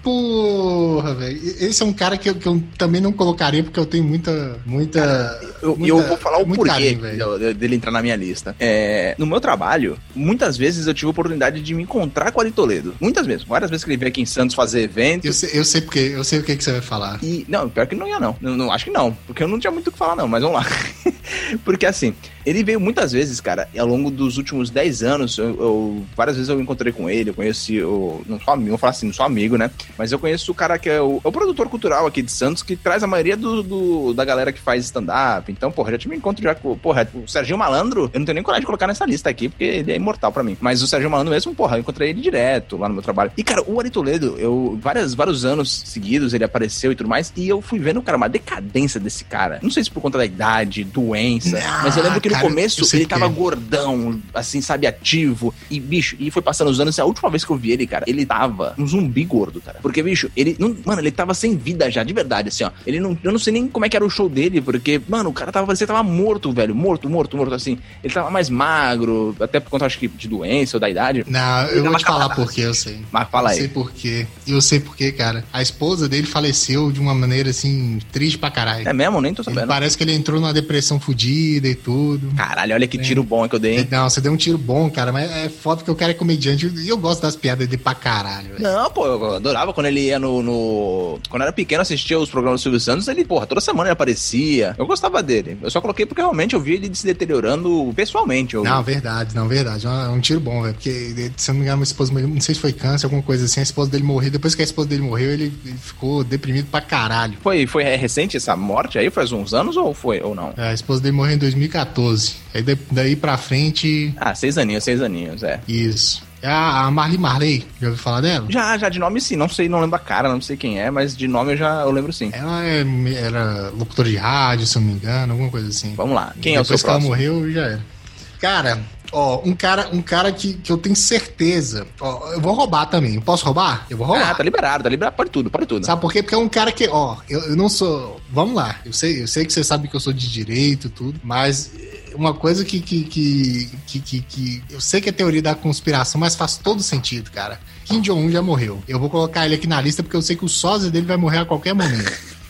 Speaker 2: porra, velho. Esse é um cara que eu, que eu também não colocaria, porque eu tenho muita... muita
Speaker 1: cara, eu,
Speaker 2: muita,
Speaker 1: eu vou falar o porquê
Speaker 2: carinho,
Speaker 1: de, dele entrar na minha lista. É, no meu trabalho, muitas vezes eu tive a oportunidade de me encontrar com o Ari Toledo. Muitas vezes. Várias vezes que ele veio aqui em Santos fazer eventos.
Speaker 2: Eu sei, eu sei porque, eu sei o que, que você vai falar.
Speaker 1: E, não, pior que não ia, não. não. Não, acho que não, porque eu não tinha muito o que falar, não, mas vamos lá. Porque assim, ele veio muitas vezes, cara, ao longo dos últimos dez anos, eu, eu, várias vezes eu encontrei com ele, eu conheci, eu, não sou amigo, vou falar assim, não sou amigo, né? Mas eu conheço o cara que é o, é o produtor cultural aqui de Santos, que traz a maioria do, do, da galera que faz stand-up. Então, porra, já tive um encontro já com, porra, o Serginho Malandro, eu não tenho nem coragem de colocar nessa lista aqui, porque ele é imortal pra mim. Mas o Serginho Malandro mesmo, porra, eu encontrei ele direto lá no meu trabalho. E, cara, o Ari Toledo, eu, várias, vários anos seguidos, ele apareceu e tudo mais, e eu fui vendo, cara, uma decadência desse cara. Não sei se por conta da idade, doença, ah, mas eu lembro que no cara, começo ele tava que... gordão, assim, sabe, ativo, e, bicho, e foi passando os anos, a última vez que eu vi ele, cara, ele tava um zumbi gordo, cara. Porque, bicho, ele, não, mano, ele tava sem vida já, de verdade, assim, ó. Ele não, eu não sei nem como é que era o show dele, porque, mano, o cara tava, parecia que tava morto, velho, morto, morto, morto, assim. Ele tava mais magro, até por conta, acho que, de doença ou da idade.
Speaker 2: Não, eu vou te falar por quê, eu sei.
Speaker 1: Mas fala aí.
Speaker 2: Eu sei por quê. Eu sei por quê, cara. A esposa dele faleceu de uma maneira, assim, triste pra caralho.
Speaker 1: É mesmo? Nem tô sabendo.
Speaker 2: Ele parece que ele entrou numa depressão fodida e tudo.
Speaker 1: Caralho, olha que tiro é. bom que eu dei, hein?
Speaker 2: Não, você deu um tiro bom, cara, mas é foda porque o cara é comediante e eu gosto das piadas dele pra caralho, velho.
Speaker 1: Não, pô, eu adorava quando ele ia no, no... Quando eu era pequeno, assistia os programas do Silvio Santos, ele, porra, toda semana ele aparecia. Eu gostava dele. Eu só coloquei porque realmente eu vi ele se deteriorando pessoalmente. Eu...
Speaker 2: Não, verdade, não, verdade. É um, um tiro bom, velho, porque, se eu não me engano, a esposa, não sei se foi câncer, alguma coisa assim, a esposa dele morreu, depois que a esposa dele morreu, ele, ele ficou deprimido pra caralho.
Speaker 1: Foi, foi recente essa morte aí? Faz uns anos ou foi, ou não?
Speaker 2: É, a esposa dele morreu em dois mil e catorze. Aí daí pra frente...
Speaker 1: Ah, seis aninhos, seis aninhos, é.
Speaker 2: Isso. A Marli Marley, já ouviu falar dela?
Speaker 1: Já, já, de nome sim, não sei, não lembro a cara, não sei quem é, mas de nome eu já eu lembro sim.
Speaker 2: Ela é, era locutora de rádio, se eu não me engano, alguma coisa assim.
Speaker 1: Vamos lá, quem é o seu
Speaker 2: próximo? Depois que ela morreu, já era. Cara, ó, um cara, um cara que, que eu tenho certeza, ó, eu vou roubar também, posso roubar? Eu vou roubar.
Speaker 1: Ah, tá liberado, tá liberado, pode tudo, pode tudo.
Speaker 2: Sabe por quê? Porque é um cara que, ó, eu, eu não sou, vamos lá, eu sei, eu sei que você sabe que eu sou de direito e tudo, mas... Uma coisa que, que, que, que, que, que eu sei que é teoria da conspiração, mas faz todo sentido, cara. Kim Jong-un já morreu. Eu vou colocar ele aqui na lista porque eu sei que o sósia dele vai morrer a qualquer momento.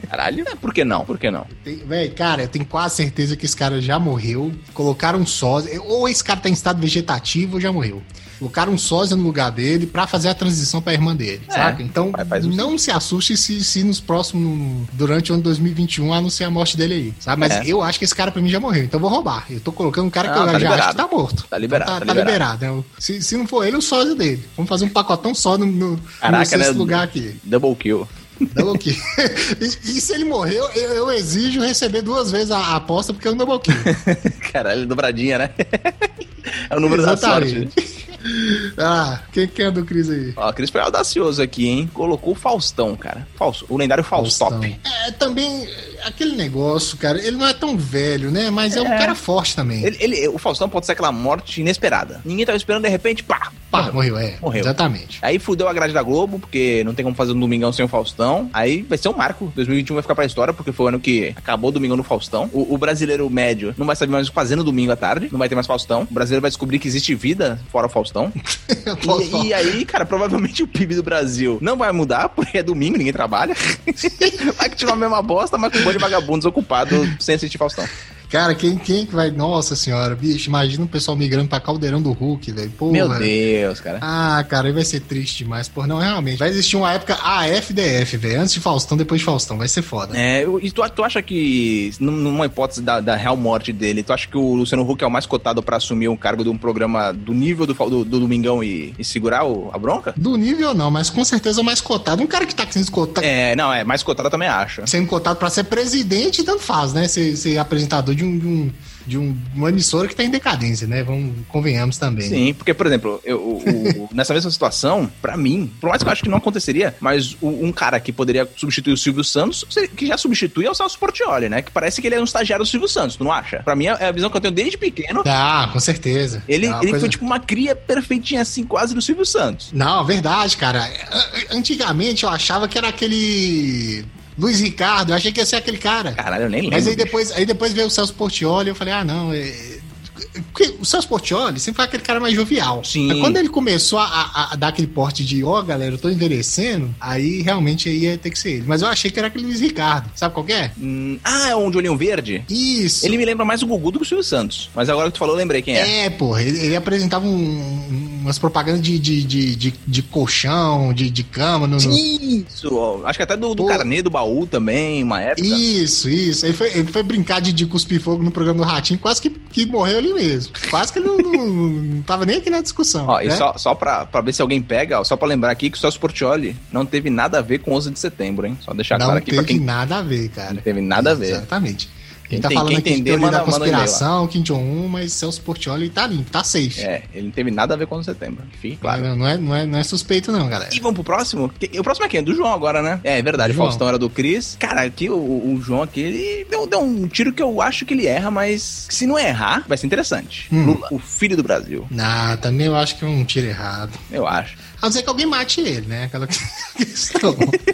Speaker 1: Caralho, por que não? Por que não?
Speaker 2: Véi, cara, eu tenho quase certeza que esse cara já morreu. Colocaram um sósia. Ou esse cara tá em estado vegetativo ou já morreu. Colocaram um sósia no lugar dele pra fazer a transição pra irmã dele, é, saca? Então, não se assuste se, se nos próximos, durante o ano dois mil e vinte e um, anunciar a morte dele aí, sabe? Mas é. eu acho que esse cara pra mim já morreu, então eu vou roubar. Eu tô colocando um cara que não, eu tá já liberado. acho que tá morto.
Speaker 1: Tá liberado,
Speaker 2: então, tá,
Speaker 1: tá,
Speaker 2: tá
Speaker 1: liberado.
Speaker 2: liberado. Né? Se, se não for ele, o sósia dele. Vamos fazer um pacotão só no, no,
Speaker 1: Caraca,
Speaker 2: no sexto
Speaker 1: né?
Speaker 2: lugar aqui.
Speaker 1: Double kill.
Speaker 2: Double kill. e, e se ele morreu, eu, eu exijo receber duas vezes a, a aposta, porque é um double kill.
Speaker 1: Caralho, dobradinha, né? É o número
Speaker 2: Exatamente.
Speaker 1: da sorte.
Speaker 2: Ah, quem, quem é do Cris aí?
Speaker 1: Ó, o Cris foi audacioso aqui, hein? Colocou o Faustão, cara. Falso, o lendário Faustop.
Speaker 2: É, também, aquele negócio, cara, ele não é tão velho, né? Mas é, é um cara forte também.
Speaker 1: Ele, ele, o Faustão pode ser aquela morte inesperada. Ninguém tava esperando, de repente, pá!
Speaker 2: Pá, morreu, é.
Speaker 1: Morreu.
Speaker 2: Exatamente.
Speaker 1: Aí fudeu a grade da Globo, porque não tem como fazer um Domingão sem o Faustão. Aí vai ser um marco. dois mil e vinte e um vai ficar pra história, porque foi o ano que acabou o Domingão no Faustão. O, o brasileiro médio não vai saber mais o que fazer no domingo à tarde. Não vai ter mais Faustão. O brasileiro vai descobrir que existe vida fora o Faustão. e, e aí, cara, provavelmente o P I B do Brasil não vai mudar, porque é domingo, ninguém trabalha. Vai continuar a mesma bosta, mas com um monte de vagabundos ocupados sem assistir Faustão.
Speaker 2: Cara, quem, quem que vai... Nossa senhora, bicho, imagina o pessoal migrando pra Caldeirão do Hulk, velho.
Speaker 1: Meu Deus, cara.
Speaker 2: Ah, cara, aí vai ser triste demais. Por não, realmente. Vai existir uma época A F D F, velho. Antes de Faustão, depois de Faustão. Vai ser foda.
Speaker 1: É, e tu, tu acha que, numa hipótese da, da real morte dele, tu acha que o Luciano Huck é o mais cotado pra assumir um cargo de um programa do nível do, do, do Domingão e, e segurar o, a bronca?
Speaker 2: Do nível não, mas com certeza é o mais cotado. Um cara que tá sendo cotado...
Speaker 1: É, não, é, mais cotado eu também acho.
Speaker 2: Sendo cotado pra ser presidente, tanto faz, né? Ser, ser apresentador de um... De um... de um, uma emissora que tá em decadência, né? Vamos, convenhamos também.
Speaker 1: Sim, porque, por exemplo, eu, o, o, nessa mesma situação, pra mim, por mais que eu acho que não aconteceria, mas o, um cara que poderia substituir o Silvio Santos, que já substitui é o Celso Portiolli, né? Que parece que ele é um estagiário do Silvio Santos, tu não acha? Pra mim, é a visão que eu tenho desde pequeno.
Speaker 2: Ah, com certeza.
Speaker 1: Ele,
Speaker 2: é
Speaker 1: ele
Speaker 2: coisa...
Speaker 1: foi tipo uma cria perfeitinha assim, quase do Silvio Santos.
Speaker 2: Não, verdade, cara. Antigamente eu achava que era aquele... Luiz Ricardo, eu achei que ia ser aquele cara.
Speaker 1: Caralho, eu nem lembro.
Speaker 2: Mas aí depois, aí depois veio o Celso Portiolli, eu falei, ah, não, é... Porque o Celso Portiolli sempre foi aquele cara mais jovial.
Speaker 1: Sim.
Speaker 2: Mas quando ele começou a, a, a dar aquele porte de, ó, oh, galera, eu tô envelhecendo, aí realmente ia ter que ser ele. Mas eu achei que era aquele Luiz Ricardo. Sabe qual que é?
Speaker 1: Hum, ah, é um de olhinho verde?
Speaker 2: Isso.
Speaker 1: Ele me lembra mais o Gugu do que o Silvio Santos. Mas agora que tu falou, eu lembrei quem é.
Speaker 2: É, porra, ele, ele apresentava um, umas propagandas de, de, de, de, de colchão, de, de cama. No, no...
Speaker 1: Isso, ó, acho que até do, do carnê, do baú também, uma época.
Speaker 2: Isso, isso. Ele foi, ele foi brincar de, de cuspir fogo no programa do Ratinho, quase que, que morreu ali mesmo. Quase que ele não, não, não tava nem aqui na discussão.
Speaker 1: Ó,
Speaker 2: né?
Speaker 1: E só, só pra, pra ver se alguém pega, ó, só pra lembrar aqui que o Celso Portiolli não teve nada a ver com onze de setembro, hein? Só deixar
Speaker 2: não
Speaker 1: claro aqui pra quem...
Speaker 2: Não teve nada a ver, cara.
Speaker 1: Não teve nada a ver.
Speaker 2: Exatamente.
Speaker 1: Quem
Speaker 2: ele tá
Speaker 1: tem,
Speaker 2: falando aqui
Speaker 1: entender,
Speaker 2: de teoria
Speaker 1: manda,
Speaker 2: da conspiração,
Speaker 1: um
Speaker 2: Kim Jong-un, mas Celso Portiolli tá limpo, tá safe.
Speaker 1: É, ele não teve nada a ver com onze de setembro. Fique claro.
Speaker 2: Não, não, é, não, é, não é suspeito não, galera.
Speaker 1: E vamos pro próximo? O próximo é quem? Do João agora, né? É, é verdade, o Faustão era do Cris. Cara, aqui o, o João aqui, ele deu, deu um tiro que eu acho que ele erra, mas se não errar, vai ser interessante. Hum. Lula, o filho do Brasil.
Speaker 2: Não, também eu acho que é um tiro errado.
Speaker 1: Eu acho.
Speaker 2: A não ser que alguém mate ele, né? Aquela questão.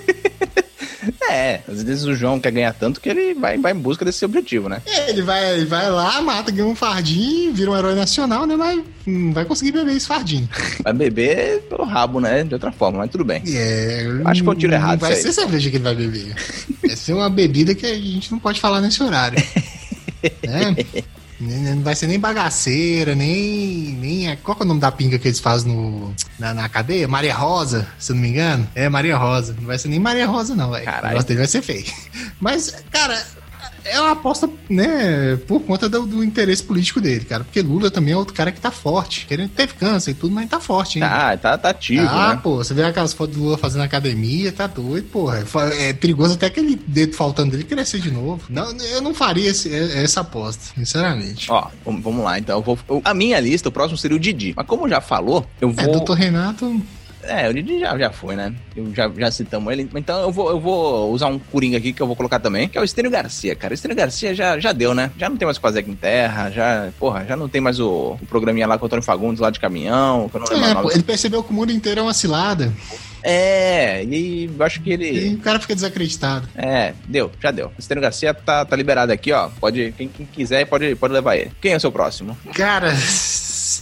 Speaker 1: É, às vezes o João quer ganhar tanto que ele vai, vai em busca desse objetivo, né?
Speaker 2: É, ele vai, ele vai lá, mata, ganha um fardinho, vira um herói nacional, né? Mas não vai conseguir beber esse fardinho.
Speaker 1: Vai beber pelo rabo, né? De outra forma, mas tudo bem.
Speaker 2: É,
Speaker 1: acho que foi um tiro errado.
Speaker 2: Não vai ser cerveja que ele vai beber. Vai ser uma bebida que a gente não pode falar nesse horário. Né? Não vai ser nem bagaceira, nem, nem... Qual que é o nome da pinga que eles fazem no, na, na cadeia? Maria Rosa, se eu não me engano. É, Maria Rosa. Não vai ser nem Maria Rosa, não, velho. O negócio dele vai ser feio. Mas, cara... É uma aposta, né, por conta do, do interesse político dele, cara. Porque Lula também é outro cara que tá forte. Querendo teve câncer e tudo, mas tá forte, hein?
Speaker 1: Ah, tá, tá ativo,
Speaker 2: ah,
Speaker 1: né?
Speaker 2: pô, você vê aquelas fotos do Lula fazendo academia, tá doido, porra. É perigoso até aquele dedo faltando dele crescer de novo. Não, eu não faria esse, essa aposta, sinceramente.
Speaker 1: Ó, vamos lá, então. Eu vou, eu, a minha lista, o próximo seria o Didi. Mas como já falou, eu vou...
Speaker 2: É, doutor Renato...
Speaker 1: É, o Didi já, já foi, né? Eu já, já citamos ele. Então eu vou, eu vou usar um coringa aqui que eu vou colocar também, que é o Estênio Garcia, cara. O Estênio Garcia já, já deu, né? Já não tem mais o que fazer aqui em terra, já, porra, já não tem mais o, o programinha lá com o Antônio Fagundes lá de caminhão. Que eu não lembro
Speaker 2: é,
Speaker 1: o nome.
Speaker 2: Ele percebeu que o mundo inteiro é uma cilada.
Speaker 1: É, e eu acho que ele...
Speaker 2: E o cara fica desacreditado.
Speaker 1: É, deu, já deu. O Estênio Garcia tá, tá liberado aqui, ó. Pode, quem, quem quiser pode, pode levar ele. Quem é o seu próximo?
Speaker 2: Cara...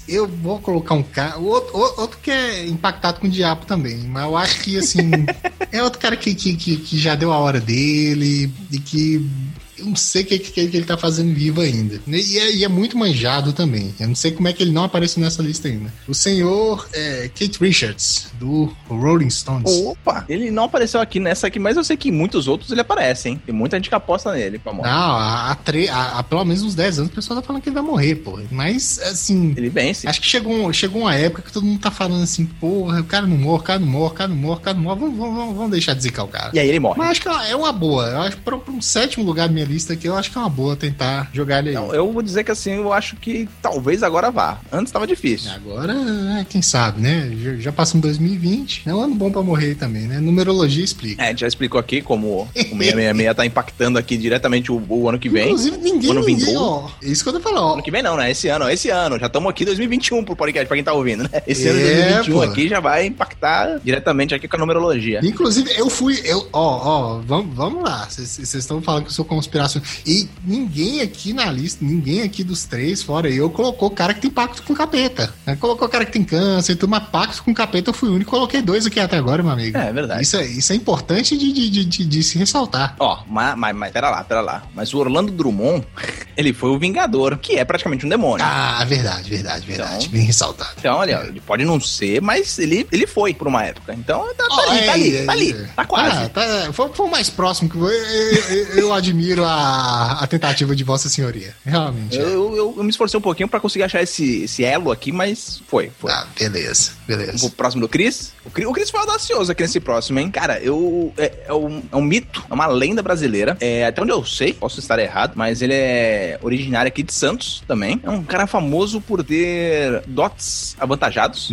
Speaker 2: eu vou colocar um cara. Outro, outro que é impactado com o diabo também. Mas eu acho que, assim. É outro cara que, que, que, que já deu a hora dele e que. Eu não sei o que, que, que ele tá fazendo vivo ainda. E é, e é muito manjado também. Eu não sei como é que ele não apareceu nessa lista ainda. O senhor é, Keith Richards, do Rolling Stones.
Speaker 1: Opa! Ele não apareceu aqui nessa aqui, mas eu sei que em muitos outros ele aparece, hein? Tem muita gente que aposta nele pra morrer.
Speaker 2: Não, há, há, tre- há, há pelo menos uns dez anos o pessoal tá falando que ele vai morrer, porra. Mas, assim...
Speaker 1: Ele vence.
Speaker 2: Acho que chegou, chegou uma época que todo mundo tá falando assim, porra, o cara não morre, o cara não morre, o cara não morre, o cara não morre. Vamos, vamos, vamos deixar de zicar o cara.
Speaker 1: E aí ele morre.
Speaker 2: Mas acho que é uma boa. Eu acho que pra, pra um sétimo lugar da minha lista aqui, eu acho que é uma boa tentar jogar ele aí.
Speaker 1: Não, eu vou dizer que assim, eu acho que talvez agora vá. Antes tava difícil.
Speaker 2: Agora, quem sabe, né? Já, já passamos dois mil e vinte. É um ano bom pra morrer também, né? Numerologia explica.
Speaker 1: É, a gente já explicou aqui como o seiscentos e sessenta e seis tá impactando aqui diretamente o, o ano que vem.
Speaker 2: Inclusive, ninguém,
Speaker 1: o ano
Speaker 2: ninguém, ó. Isso que eu tô falando, ó.
Speaker 1: Ano que vem não, né? Esse ano, esse ano. Já estamos aqui em dois mil e vinte e um pro podcast, pra quem tá ouvindo, né? Esse
Speaker 2: É,
Speaker 1: ano de dois mil e vinte e um
Speaker 2: pô.
Speaker 1: aqui já vai impactar diretamente aqui com a numerologia.
Speaker 2: Inclusive, eu fui. Eu, ó, ó, vamos, vamos lá. Vocês estão falando que eu sou conspiração. E ninguém aqui na lista, ninguém aqui dos três, fora eu, colocou o cara que tem pacto com capeta. Né? Colocou o cara que tem câncer e tudo, mas pacto com capeta eu fui o único. Coloquei dois aqui até agora, meu amigo.
Speaker 1: É, é verdade.
Speaker 2: Isso é, isso é importante de, de, de, de, de se ressaltar.
Speaker 1: Ó, mas, mas, mas pera lá, pera lá. Mas o Orlando Drummond, ele foi o Vingador, que é praticamente um demônio.
Speaker 2: Ah, verdade, verdade, verdade.
Speaker 1: Então-
Speaker 2: Bem ressaltado.
Speaker 1: Então, olha, ele pode não ser, mas ele, ele foi por uma época. Então, tá, tá
Speaker 2: Ó,
Speaker 1: ali,
Speaker 2: é,
Speaker 1: tá ali,
Speaker 2: é,
Speaker 1: tá ali,
Speaker 2: é.
Speaker 1: tá quase.
Speaker 2: Ah, tá, foi, foi o mais próximo que foi. Eu, eu, eu admiro a, a tentativa de Vossa Senhoria. Realmente.
Speaker 1: Eu,
Speaker 2: é.
Speaker 1: eu, eu- eu me esforcei um pouquinho pra conseguir achar esse, esse elo aqui, mas foi, foi.
Speaker 2: Ah, beleza, beleza.
Speaker 1: O próximo do Chris? O Chris, o Chris foi audacioso aqui nesse próximo, hein? Cara, eu. É, é, um, é um mito, é uma lenda brasileira. É, até onde eu sei, posso estar errado, mas ele é originário aqui de Santos também. É um cara famoso por ter dotes avantajados.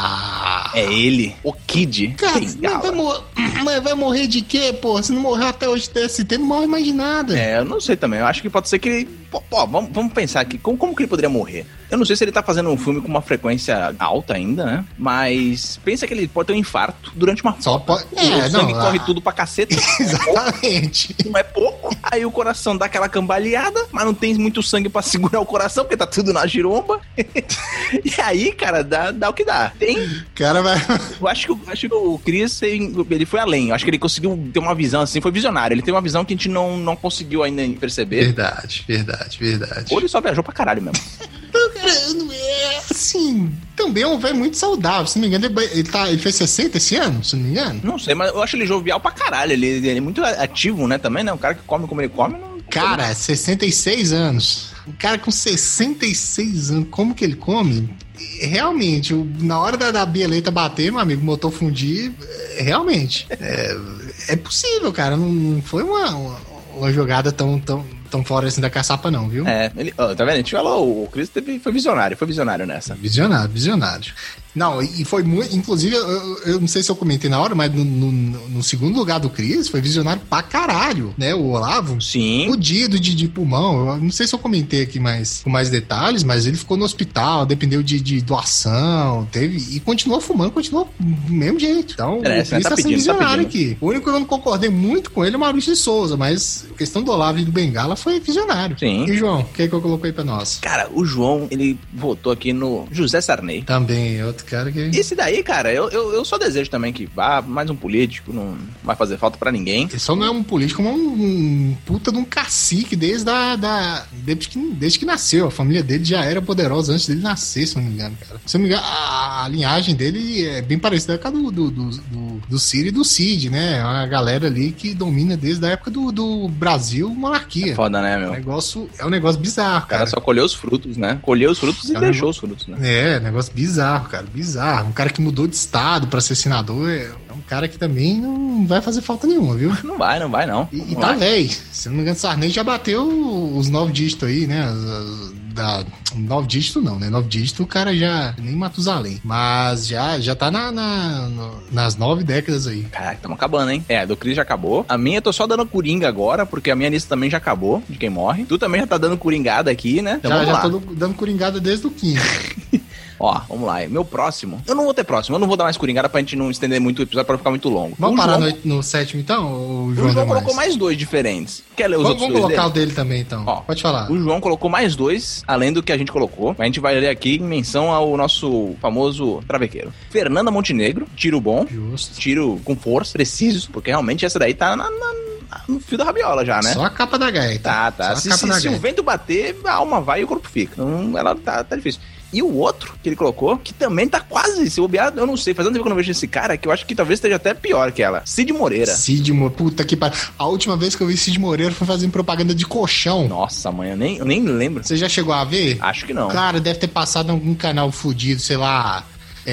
Speaker 2: Não.
Speaker 1: É ele, o Kid.
Speaker 2: Cara,
Speaker 1: Bengala.
Speaker 2: mas vai, mor- mas vai morrer de quê, pô? Se não morreu até hoje de T S T, não morre mais de nada.
Speaker 1: É, eu não sei também. Eu acho que pode ser que ele. Pô, pô, vamos, vamos pensar aqui. Como, como que ele poderia morrer? Eu não sei se ele tá fazendo um filme com uma frequência alta ainda, né? Mas pensa que ele pode ter um infarto durante uma
Speaker 2: Só
Speaker 1: foto.
Speaker 2: pode-
Speaker 1: O
Speaker 2: é,
Speaker 1: sangue
Speaker 2: não,
Speaker 1: corre
Speaker 2: ah.
Speaker 1: tudo pra caceta.
Speaker 2: Exatamente.
Speaker 1: Não é pouco. Aí o coração dá aquela cambaleada, mas não tem muito sangue pra segurar o coração, porque tá tudo na giromba. E aí, cara, dá, dá o que dá. Tem.
Speaker 2: O cara vai.
Speaker 1: Eu acho que, o- acho que o Chris, ele foi além. Eu acho que ele conseguiu ter uma visão assim, foi visionário. Ele tem uma visão que a gente não, não conseguiu ainda perceber.
Speaker 2: Verdade, verdade, verdade.
Speaker 1: Ou ele só viajou pra caralho mesmo.
Speaker 2: Então, cara, não é assim. Também é um velho muito saudável. Se não me engano, ele, ele, tá, ele fez sessenta esse ano, se não me engano.
Speaker 1: Não sei, mas eu acho ele jovial pra caralho. Ele, ele é muito ativo, né, também, né? Um cara que come como ele come, não...
Speaker 2: Cara, sessenta e seis anos. Um cara com sessenta e seis anos, como que ele come? Realmente, o- na hora da, da bieleta bater, meu amigo, o motor fundir, é, realmente. É, é possível, cara. Não, não foi uma, uma, uma jogada tão, tão, tão fora assim da caçapa, não, viu?
Speaker 1: É, ele, ó, tá vendo? A gente falou, o Chris teve, foi visionário, foi visionário nessa.
Speaker 2: Visionário, visionário. Não, e foi muito. Inclusive, eu, eu- eu não sei se eu comentei na hora, mas no, no- no segundo lugar do Cris foi visionário pra caralho, né? O Olavo.
Speaker 1: Sim.
Speaker 2: Fudido de, de pulmão. Eu não sei se eu comentei aqui mais, com mais detalhes, mas ele ficou no hospital, dependeu de, de doação, teve. E continuou fumando, continuou do mesmo jeito. Então,
Speaker 1: Merece,
Speaker 2: o
Speaker 1: né?
Speaker 2: Cris
Speaker 1: Tá
Speaker 2: tá sendo
Speaker 1: pedindo, tá
Speaker 2: visionário
Speaker 1: pedindo.
Speaker 2: aqui. O único que eu não concordei muito com ele é o Maurício de Souza, mas a questão do Olavo e do Bengala foi visionário.
Speaker 1: Sim.
Speaker 2: E João, o que é que eu coloquei pra nós?
Speaker 1: Cara, o João, ele votou aqui no José Sarney.
Speaker 2: Também, outro cara que.
Speaker 1: Esse daí, cara, eu, eu, eu só desejo também que vá mais um político, não vai fazer falta pra ninguém.
Speaker 2: Ele só não é um político, como um, um puta de um cacique desde, a, da, desde, que, desde que nasceu. A família dele já era poderosa antes dele nascer, se eu não me engano, cara. Se eu não me engano, a, a linhagem dele é bem parecida com a do, do, do, do, do Ciro e do Cid, né? É uma galera ali que domina desde a época do, do Brasil monarquia.
Speaker 1: Foda, né,
Speaker 2: É um
Speaker 1: meu?
Speaker 2: negócio, é um negócio bizarro,
Speaker 1: O cara
Speaker 2: cara.
Speaker 1: só colheu os frutos, né? Colheu os frutos e
Speaker 2: É um
Speaker 1: deixou
Speaker 2: negócio-
Speaker 1: os frutos, né?
Speaker 2: É, negócio bizarro, cara, bizarro. Um cara que mudou de estado pra ser senador é é um cara que também não vai fazer falta nenhuma, viu?
Speaker 1: Não vai, não vai, não.
Speaker 2: E, e
Speaker 1: Não
Speaker 2: tá
Speaker 1: vai.
Speaker 2: velho. Se não me engano, Sarney já bateu os nove dígitos aí, né? As- as- Da, nove dígitos não, né? Nove dígitos o cara já. Nem Matusalém. Mas já, já tá na, na- no- nas nove décadas aí.
Speaker 1: Caraca, estamos acabando, hein? É, a do Cris já acabou. A minha eu tô só dando coringa agora, porque a minha lista também já acabou, de quem morre. Tu também já tá dando coringada aqui, né? Então
Speaker 2: já
Speaker 1: vamos
Speaker 2: já
Speaker 1: lá.
Speaker 2: tô dando coringada desde o quinto.
Speaker 1: Ó, vamos lá. Meu próximo. Eu não vou ter próximo. Eu não vou dar mais coringada pra gente não estender muito o episódio pra não ficar muito longo.
Speaker 2: Vamos
Speaker 1: o
Speaker 2: parar
Speaker 1: João,
Speaker 2: no, no sétimo então? Ou o
Speaker 1: o
Speaker 2: João,
Speaker 1: João colocou
Speaker 2: mais?
Speaker 1: mais dois diferentes. Quer ler os
Speaker 2: Vamos,
Speaker 1: outros
Speaker 2: vamos
Speaker 1: dois
Speaker 2: colocar
Speaker 1: dele?
Speaker 2: o dele também então.
Speaker 1: Ó,
Speaker 2: pode falar.
Speaker 1: O João colocou mais dois, além do que a gente colocou. A gente vai ler aqui em menção ao nosso famoso travequeiro. Fernanda Montenegro, tiro bom.
Speaker 2: Justo.
Speaker 1: Tiro com força, preciso, porque realmente essa daí tá na, na, no fio da rabiola já, né?
Speaker 2: Só a capa da gaita.
Speaker 1: Tá, tá.
Speaker 2: Só
Speaker 1: Se,
Speaker 2: a capa
Speaker 1: se,
Speaker 2: da
Speaker 1: se o
Speaker 2: gaita.
Speaker 1: vento bater, a alma vai e o corpo fica. Então, ela tá, tá difícil. E o outro que ele colocou, que também tá quase, se bobear, eu não sei, fazendo tempo que eu não vejo esse cara, que eu acho que talvez esteja até pior que ela. Cid Moreira.
Speaker 2: Cid Moreira, puta que pariu. A última vez que eu vi Cid Moreira foi fazendo propaganda de colchão.
Speaker 1: Nossa, mãe, eu nem, eu nem lembro.
Speaker 2: Você já chegou a ver?
Speaker 1: Acho que não.
Speaker 2: Cara, deve ter passado em algum canal fudido, sei lá.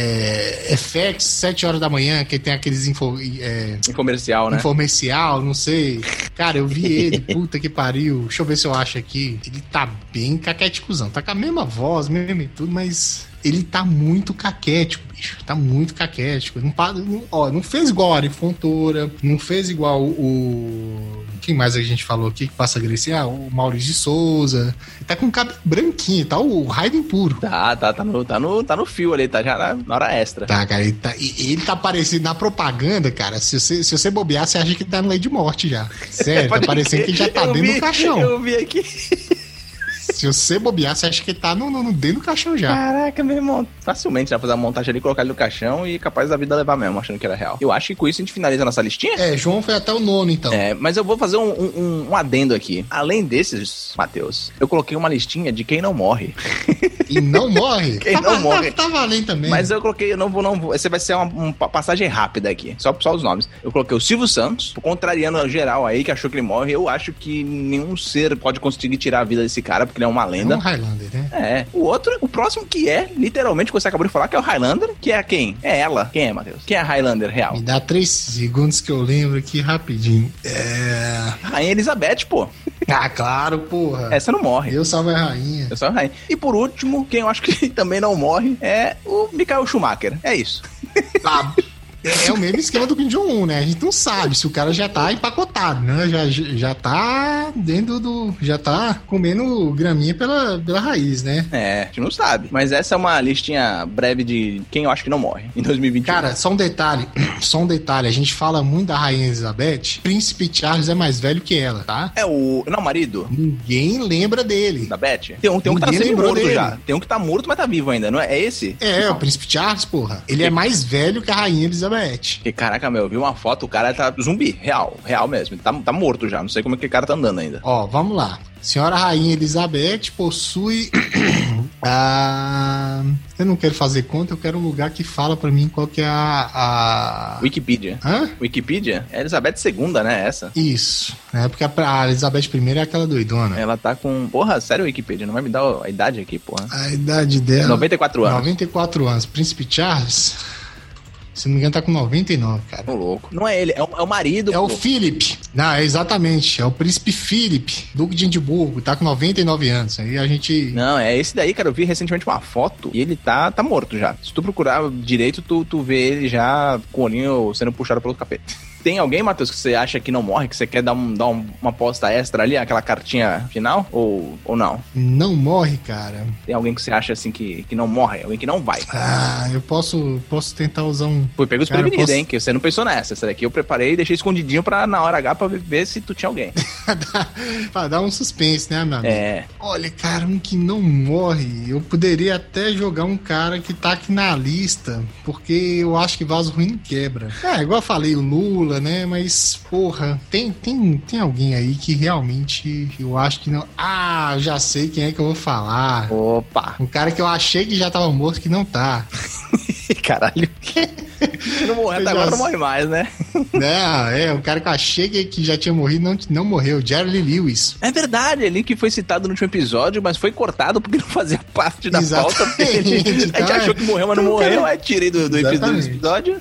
Speaker 2: É, F X, sete horas da manhã, que tem aqueles info, é,
Speaker 1: Comercial, né?
Speaker 2: Infomercial, não sei. Cara, eu vi ele, puta que pariu. Deixa eu ver se eu acho aqui. Ele tá bem caquéticozão. Tá com a mesma voz, mesmo e tudo, mas ele tá muito caquético, bicho. Tá muito caquético. Não, não, ó, não fez igual a Ari Fontoura, não fez igual o... Quem mais a gente falou aqui que passa agressivo? Ah, o Maurício de Souza. Ele tá com o cabelo branquinho, tá o Raiden puro.
Speaker 1: Tá, tá, tá no, tá, no, tá no fio ali, tá já na, na hora extra.
Speaker 2: Tá, cara, ele tá, ele tá parecendo na propaganda, cara. Se você, se você bobear, você acha que tá no Lei de Morte já. Sério, tá parecendo que já tá
Speaker 1: eu
Speaker 2: dentro
Speaker 1: vi,
Speaker 2: do caixão.
Speaker 1: Eu vi aqui.
Speaker 2: Se você bobear, você acha que tá no, no, dentro do caixão já.
Speaker 1: Caraca, meu irmão. Facilmente dá pra fazer a montagem ali, colocar ele no caixão e capaz da vida levar mesmo, achando que era real. Eu acho que com isso a gente finaliza a nossa listinha.
Speaker 2: É, João foi até o nono, então.
Speaker 1: É, mas eu vou fazer um, um, um adendo aqui. Além desses, Matheus, eu coloquei uma listinha de quem não morre.
Speaker 2: E não morre?
Speaker 1: Quem
Speaker 2: tá,
Speaker 1: não
Speaker 2: tá,
Speaker 1: morre.
Speaker 2: Tá, tá valendo também.
Speaker 1: Mas eu coloquei, eu não vou, não vou. Essa vai ser uma, uma passagem rápida aqui. Só, só os nomes. Eu coloquei o Silvio Santos, o contrariano geral aí, que achou que ele morre. Eu acho que nenhum ser pode conseguir tirar a vida desse cara, porque ele é uma lenda.
Speaker 2: É um Highlander, né?
Speaker 1: É. O outro, o próximo que é, literalmente, que você acabou de falar, que é o Highlander, que é quem? É ela. Quem é, Matheus? Quem é a Highlander real?
Speaker 2: Me dá três segundos que eu lembro aqui rapidinho. É...
Speaker 1: Rainha Elizabeth, pô.
Speaker 2: Ah, claro, porra.
Speaker 1: Essa não morre.
Speaker 2: Eu salvo a rainha.
Speaker 1: Eu sou a rainha. E por último, quem eu acho que também não morre é o Michael Schumacher. É isso.
Speaker 2: Ah, é o mesmo esquema do Kim Jong-un, né? A gente não sabe se o cara já tá empacotado, né? Já, já tá dentro do... Já tá comendo graminha pela, pela raiz, né?
Speaker 1: É, a gente não sabe. Mas essa é uma listinha breve de quem eu acho que não morre em dois mil e vinte e um.
Speaker 2: Cara, só um detalhe. Só um detalhe. A gente fala muito da Rainha Elizabeth. Príncipe Charles é mais velho que ela, tá?
Speaker 1: É o... Não, marido
Speaker 2: Ninguém lembra dele.
Speaker 1: da Beth? Tem um, tem um que tá
Speaker 2: Ninguém
Speaker 1: sendo
Speaker 2: lembrou
Speaker 1: morto
Speaker 2: dele.
Speaker 1: já. Tem um que tá morto, mas tá vivo ainda, não é? É esse?
Speaker 2: É, o Príncipe Charles, porra. Ele é mais velho que a Rainha Elizabeth.
Speaker 1: Que, caraca, meu, eu vi uma foto, o cara tá zumbi, real, real mesmo. Ele tá, tá morto já, não sei como é que o cara tá andando ainda.
Speaker 2: Ó, vamos lá. Senhora Rainha Elizabeth possui a... Eu não quero fazer conta, eu quero um lugar que fala pra mim qual que é a... a...
Speaker 1: Wikipedia.
Speaker 2: Hã?
Speaker 1: Wikipedia? É Elizabeth segunda, né, essa?
Speaker 2: Isso. É porque a, a Elizabeth I é aquela doidona.
Speaker 1: Ela tá com... Porra, sério, Wikipedia, não vai me dar a idade aqui, porra.
Speaker 2: A idade dela...
Speaker 1: noventa e quatro anos.
Speaker 2: noventa e quatro anos. Príncipe Charles... Se não me engano, tá com noventa e nove, cara.
Speaker 1: Ô, louco. Não é ele, é o, é o marido.
Speaker 2: É
Speaker 1: pô.
Speaker 2: o Philip. Não, é exatamente. É o príncipe Philip, Duque de Edimburgo. Tá com noventa e nove anos. Aí a gente...
Speaker 1: Não, é esse daí, cara. Eu vi recentemente uma foto e ele tá, tá morto já. Se tu procurar direito, tu, tu vê ele já com o olhinho sendo puxado pelo capeta. Tem alguém, Matheus, que você acha que não morre, que você quer dar, um, dar um, uma aposta extra ali, aquela cartinha final? Ou, ou não?
Speaker 2: Não morre, cara.
Speaker 1: Tem alguém que você acha assim que, que não morre? Alguém que não vai?
Speaker 2: Ah, eu posso, posso tentar usar um...
Speaker 1: Foi pego
Speaker 2: Cara,
Speaker 1: desprevenido,
Speaker 2: posso-
Speaker 1: hein? Que você não pensou nessa. Essa daqui eu preparei e deixei escondidinho pra na hora H pra ver se tu tinha alguém.
Speaker 2: pra dar um suspense, né, meu amigo?
Speaker 1: É.
Speaker 2: Olha, cara, um que não morre. Eu poderia até jogar um cara que tá aqui na lista, porque eu acho que vaso ruim não quebra. É, igual eu falei, o Lula, né? Mas, porra, tem, tem, tem alguém aí que realmente eu acho que não... Ah, já sei quem é que eu vou falar.
Speaker 1: Opa!
Speaker 2: Um cara que eu achei que já tava morto, que não tá.
Speaker 1: Caralho. Se não morrer até
Speaker 2: Eu já
Speaker 1: agora, não
Speaker 2: sei.
Speaker 1: morre mais, né?
Speaker 2: Não, é, um cara que eu achei que, que já tinha morrido, não, não morreu. Jerry Lee Lewis.
Speaker 1: É verdade, ali que foi citado no último episódio, mas foi cortado porque não fazia parte da
Speaker 2: Exatamente,
Speaker 1: pauta dele. A gente
Speaker 2: tá?
Speaker 1: achou que morreu, mas não
Speaker 2: Então,
Speaker 1: morreu.
Speaker 2: cara,
Speaker 1: Aí tirei do, do epi- do
Speaker 2: exatamente.
Speaker 1: episódio.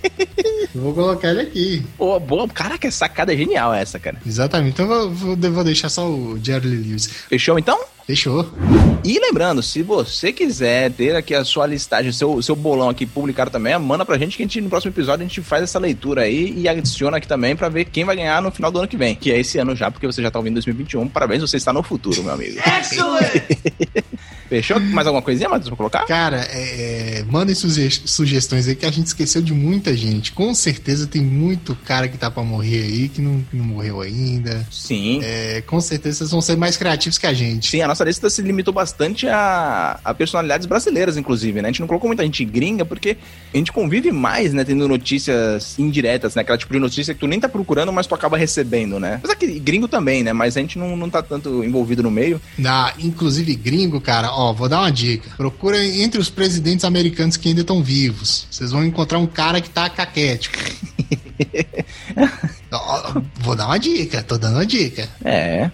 Speaker 2: Eu vou colocar ele aqui.
Speaker 1: Pô, boa. Caraca, que sacada genial essa, cara.
Speaker 2: Exatamente. Então eu vou, vou, vou deixar só o Jerry Lee Lewis.
Speaker 1: Fechou, então?
Speaker 2: Fechou.
Speaker 1: E lembrando, se você quiser ter aqui a sua listagem, seu, seu bolão aqui publicado também, manda pra gente que a gente, no próximo episódio a gente faz essa leitura aí e adiciona aqui também pra ver quem vai ganhar no final do ano que vem. Que é esse ano já, porque você já tá ouvindo dois mil e vinte e um. Parabéns, você está no futuro, meu amigo.
Speaker 3: Excellent!
Speaker 1: Fechou? Mais alguma coisinha, Matheus, pra colocar?
Speaker 2: Cara, é, é, mandem suge sugestões aí que a gente esqueceu de muita gente. Com certeza tem muito cara que tá pra morrer aí, que não, que não morreu ainda.
Speaker 1: Sim.
Speaker 2: É, com certeza vocês vão ser mais criativos que a gente.
Speaker 1: Sim, a nossa lista se limitou bastante a, a personalidades brasileiras, inclusive, né? A gente não colocou muita gente gringa, porque a gente convive mais, né, tendo notícias indiretas, né? Aquela tipo de notícia que tu nem tá procurando, mas tu acaba recebendo, né? Apesar que gringo também, né? Mas a gente não, não tá tanto envolvido no meio.
Speaker 2: Ah, inclusive gringo, cara, ó, vou dar uma dica. Procura entre os presidentes americanos que ainda estão vivos. Vocês vão encontrar um cara que tá caquético. Ó, vou dar uma dica, tô dando uma dica.
Speaker 1: É.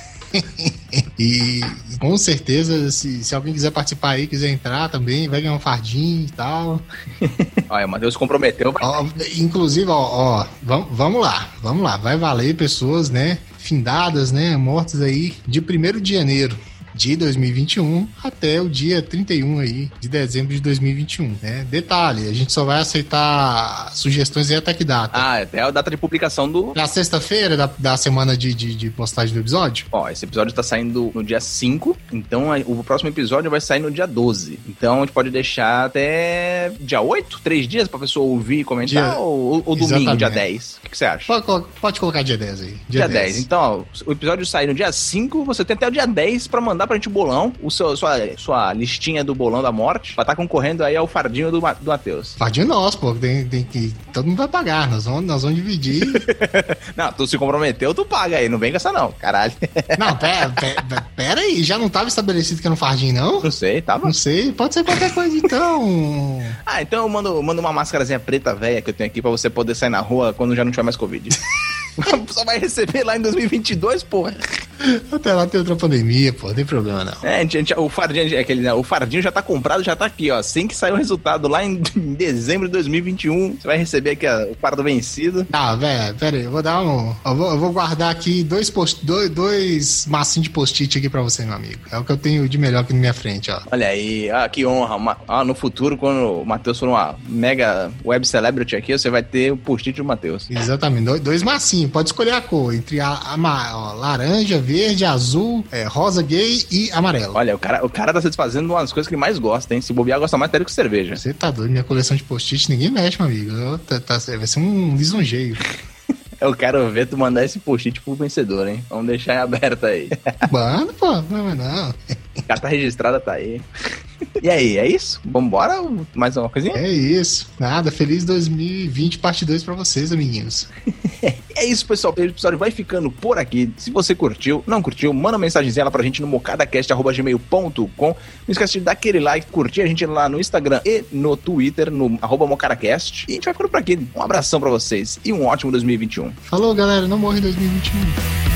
Speaker 2: E com certeza, se, se alguém quiser participar aí, quiser entrar também, vai ganhar um fardinho e tal.
Speaker 1: Olha, o Matheus comprometeu.
Speaker 2: Ó, inclusive, ó, ó vamos, vamos lá, vamos lá, vai valer pessoas, né, findadas, né, mortas aí de primeiro de janeiro de dois mil e vinte e um até o dia trinta e um aí de dezembro de dois mil e vinte e um, né? Detalhe, a gente só vai aceitar sugestões aí até que data?
Speaker 1: Ah, até a data de publicação do...
Speaker 2: Na sexta-feira da, da semana de, de, de postagem do episódio?
Speaker 1: Ó, esse episódio tá saindo no dia cinco, então o próximo episódio vai sair no dia doze. Então a gente pode deixar até dia oito, três dias pra pessoa ouvir e comentar, dia... ou, ou domingo, exatamente, dia dez. O que, que você acha?
Speaker 2: Pode, pode colocar dia dez aí.
Speaker 1: Dia, dia dez. dez. Então, ó, o episódio sai no dia cinco, você tem até o dia dez pra mandar pra gente o bolão, o seu, sua, sua listinha do bolão da morte, pra estar tá concorrendo aí ao fardinho do, do Matheus.
Speaker 2: Fardinho nosso, pô, tem, tem que... todo mundo vai pagar, nós vamos, nós vamos dividir.
Speaker 1: Não, tu se comprometeu, tu paga aí, não vem com essa não, caralho.
Speaker 2: Não, pera, pera, pera aí, já não tava estabelecido que era um fardinho, não?
Speaker 1: Não sei, tava?
Speaker 2: Não sei, pode ser qualquer coisa então.
Speaker 1: Ah, então eu mando, mando uma máscarazinha preta velha que eu tenho aqui pra você poder sair na rua quando já não tiver mais Covid. Só vai receber lá em dois mil e vinte e dois, porra.
Speaker 2: Até lá tem outra pandemia, pô, não tem problema não.
Speaker 1: É, a gente, a gente, o, fardinho, aquele, né, o fardinho já tá comprado, já tá aqui, ó. Assim que sair o resultado lá em, em dezembro de dois mil e vinte e um, você vai receber aqui ó, o fardo vencido.
Speaker 2: Tá, velho, pera aí, eu vou dar um... Eu vou, eu vou guardar aqui dois, post, dois, dois massinhos de post-it aqui pra você, meu amigo. É o que eu tenho de melhor aqui na minha frente, ó.
Speaker 1: Olha aí, ah, que honra. Uma, ah, no futuro, quando o Matheus for uma mega web celebrity aqui, você vai ter o post-it do Matheus.
Speaker 2: Exatamente, dois, dois massinhos, pode escolher a cor, entre a, a, a ó, laranja, verde, azul, é, rosa gay e amarelo.
Speaker 1: Olha, o cara, o cara tá satisfazendo uma das coisas que ele mais gosta, hein? Se bobear, gosta mais até do que cerveja.
Speaker 2: Você tá doido, minha coleção de post-it ninguém mexe, meu amigo. Eu, tá, tá, vai ser um lisonjeio.
Speaker 1: Eu quero ver tu mandar esse post-it pro vencedor, hein? Vamos deixar em aberto aí.
Speaker 2: Mano, pô, não, não.
Speaker 1: Carta registrada tá aí. E aí, é isso? Vambora? Mais uma coisinha?
Speaker 2: É isso. Nada, feliz dois mil e vinte, parte dois pra vocês, amiguinhos.
Speaker 1: É isso, pessoal. O episódio vai ficando por aqui. Se você curtiu, não curtiu, manda uma mensagenzinha lá pra gente no mocadacast arroba gmail ponto com. Não esquece de dar aquele like, curtir a gente lá no Instagram e no Twitter, no arroba mocadacast. E a gente vai ficando por aqui. Um abração pra vocês e um ótimo dois mil e vinte e um.
Speaker 2: Falou, galera. Não morre em dois mil e vinte e um.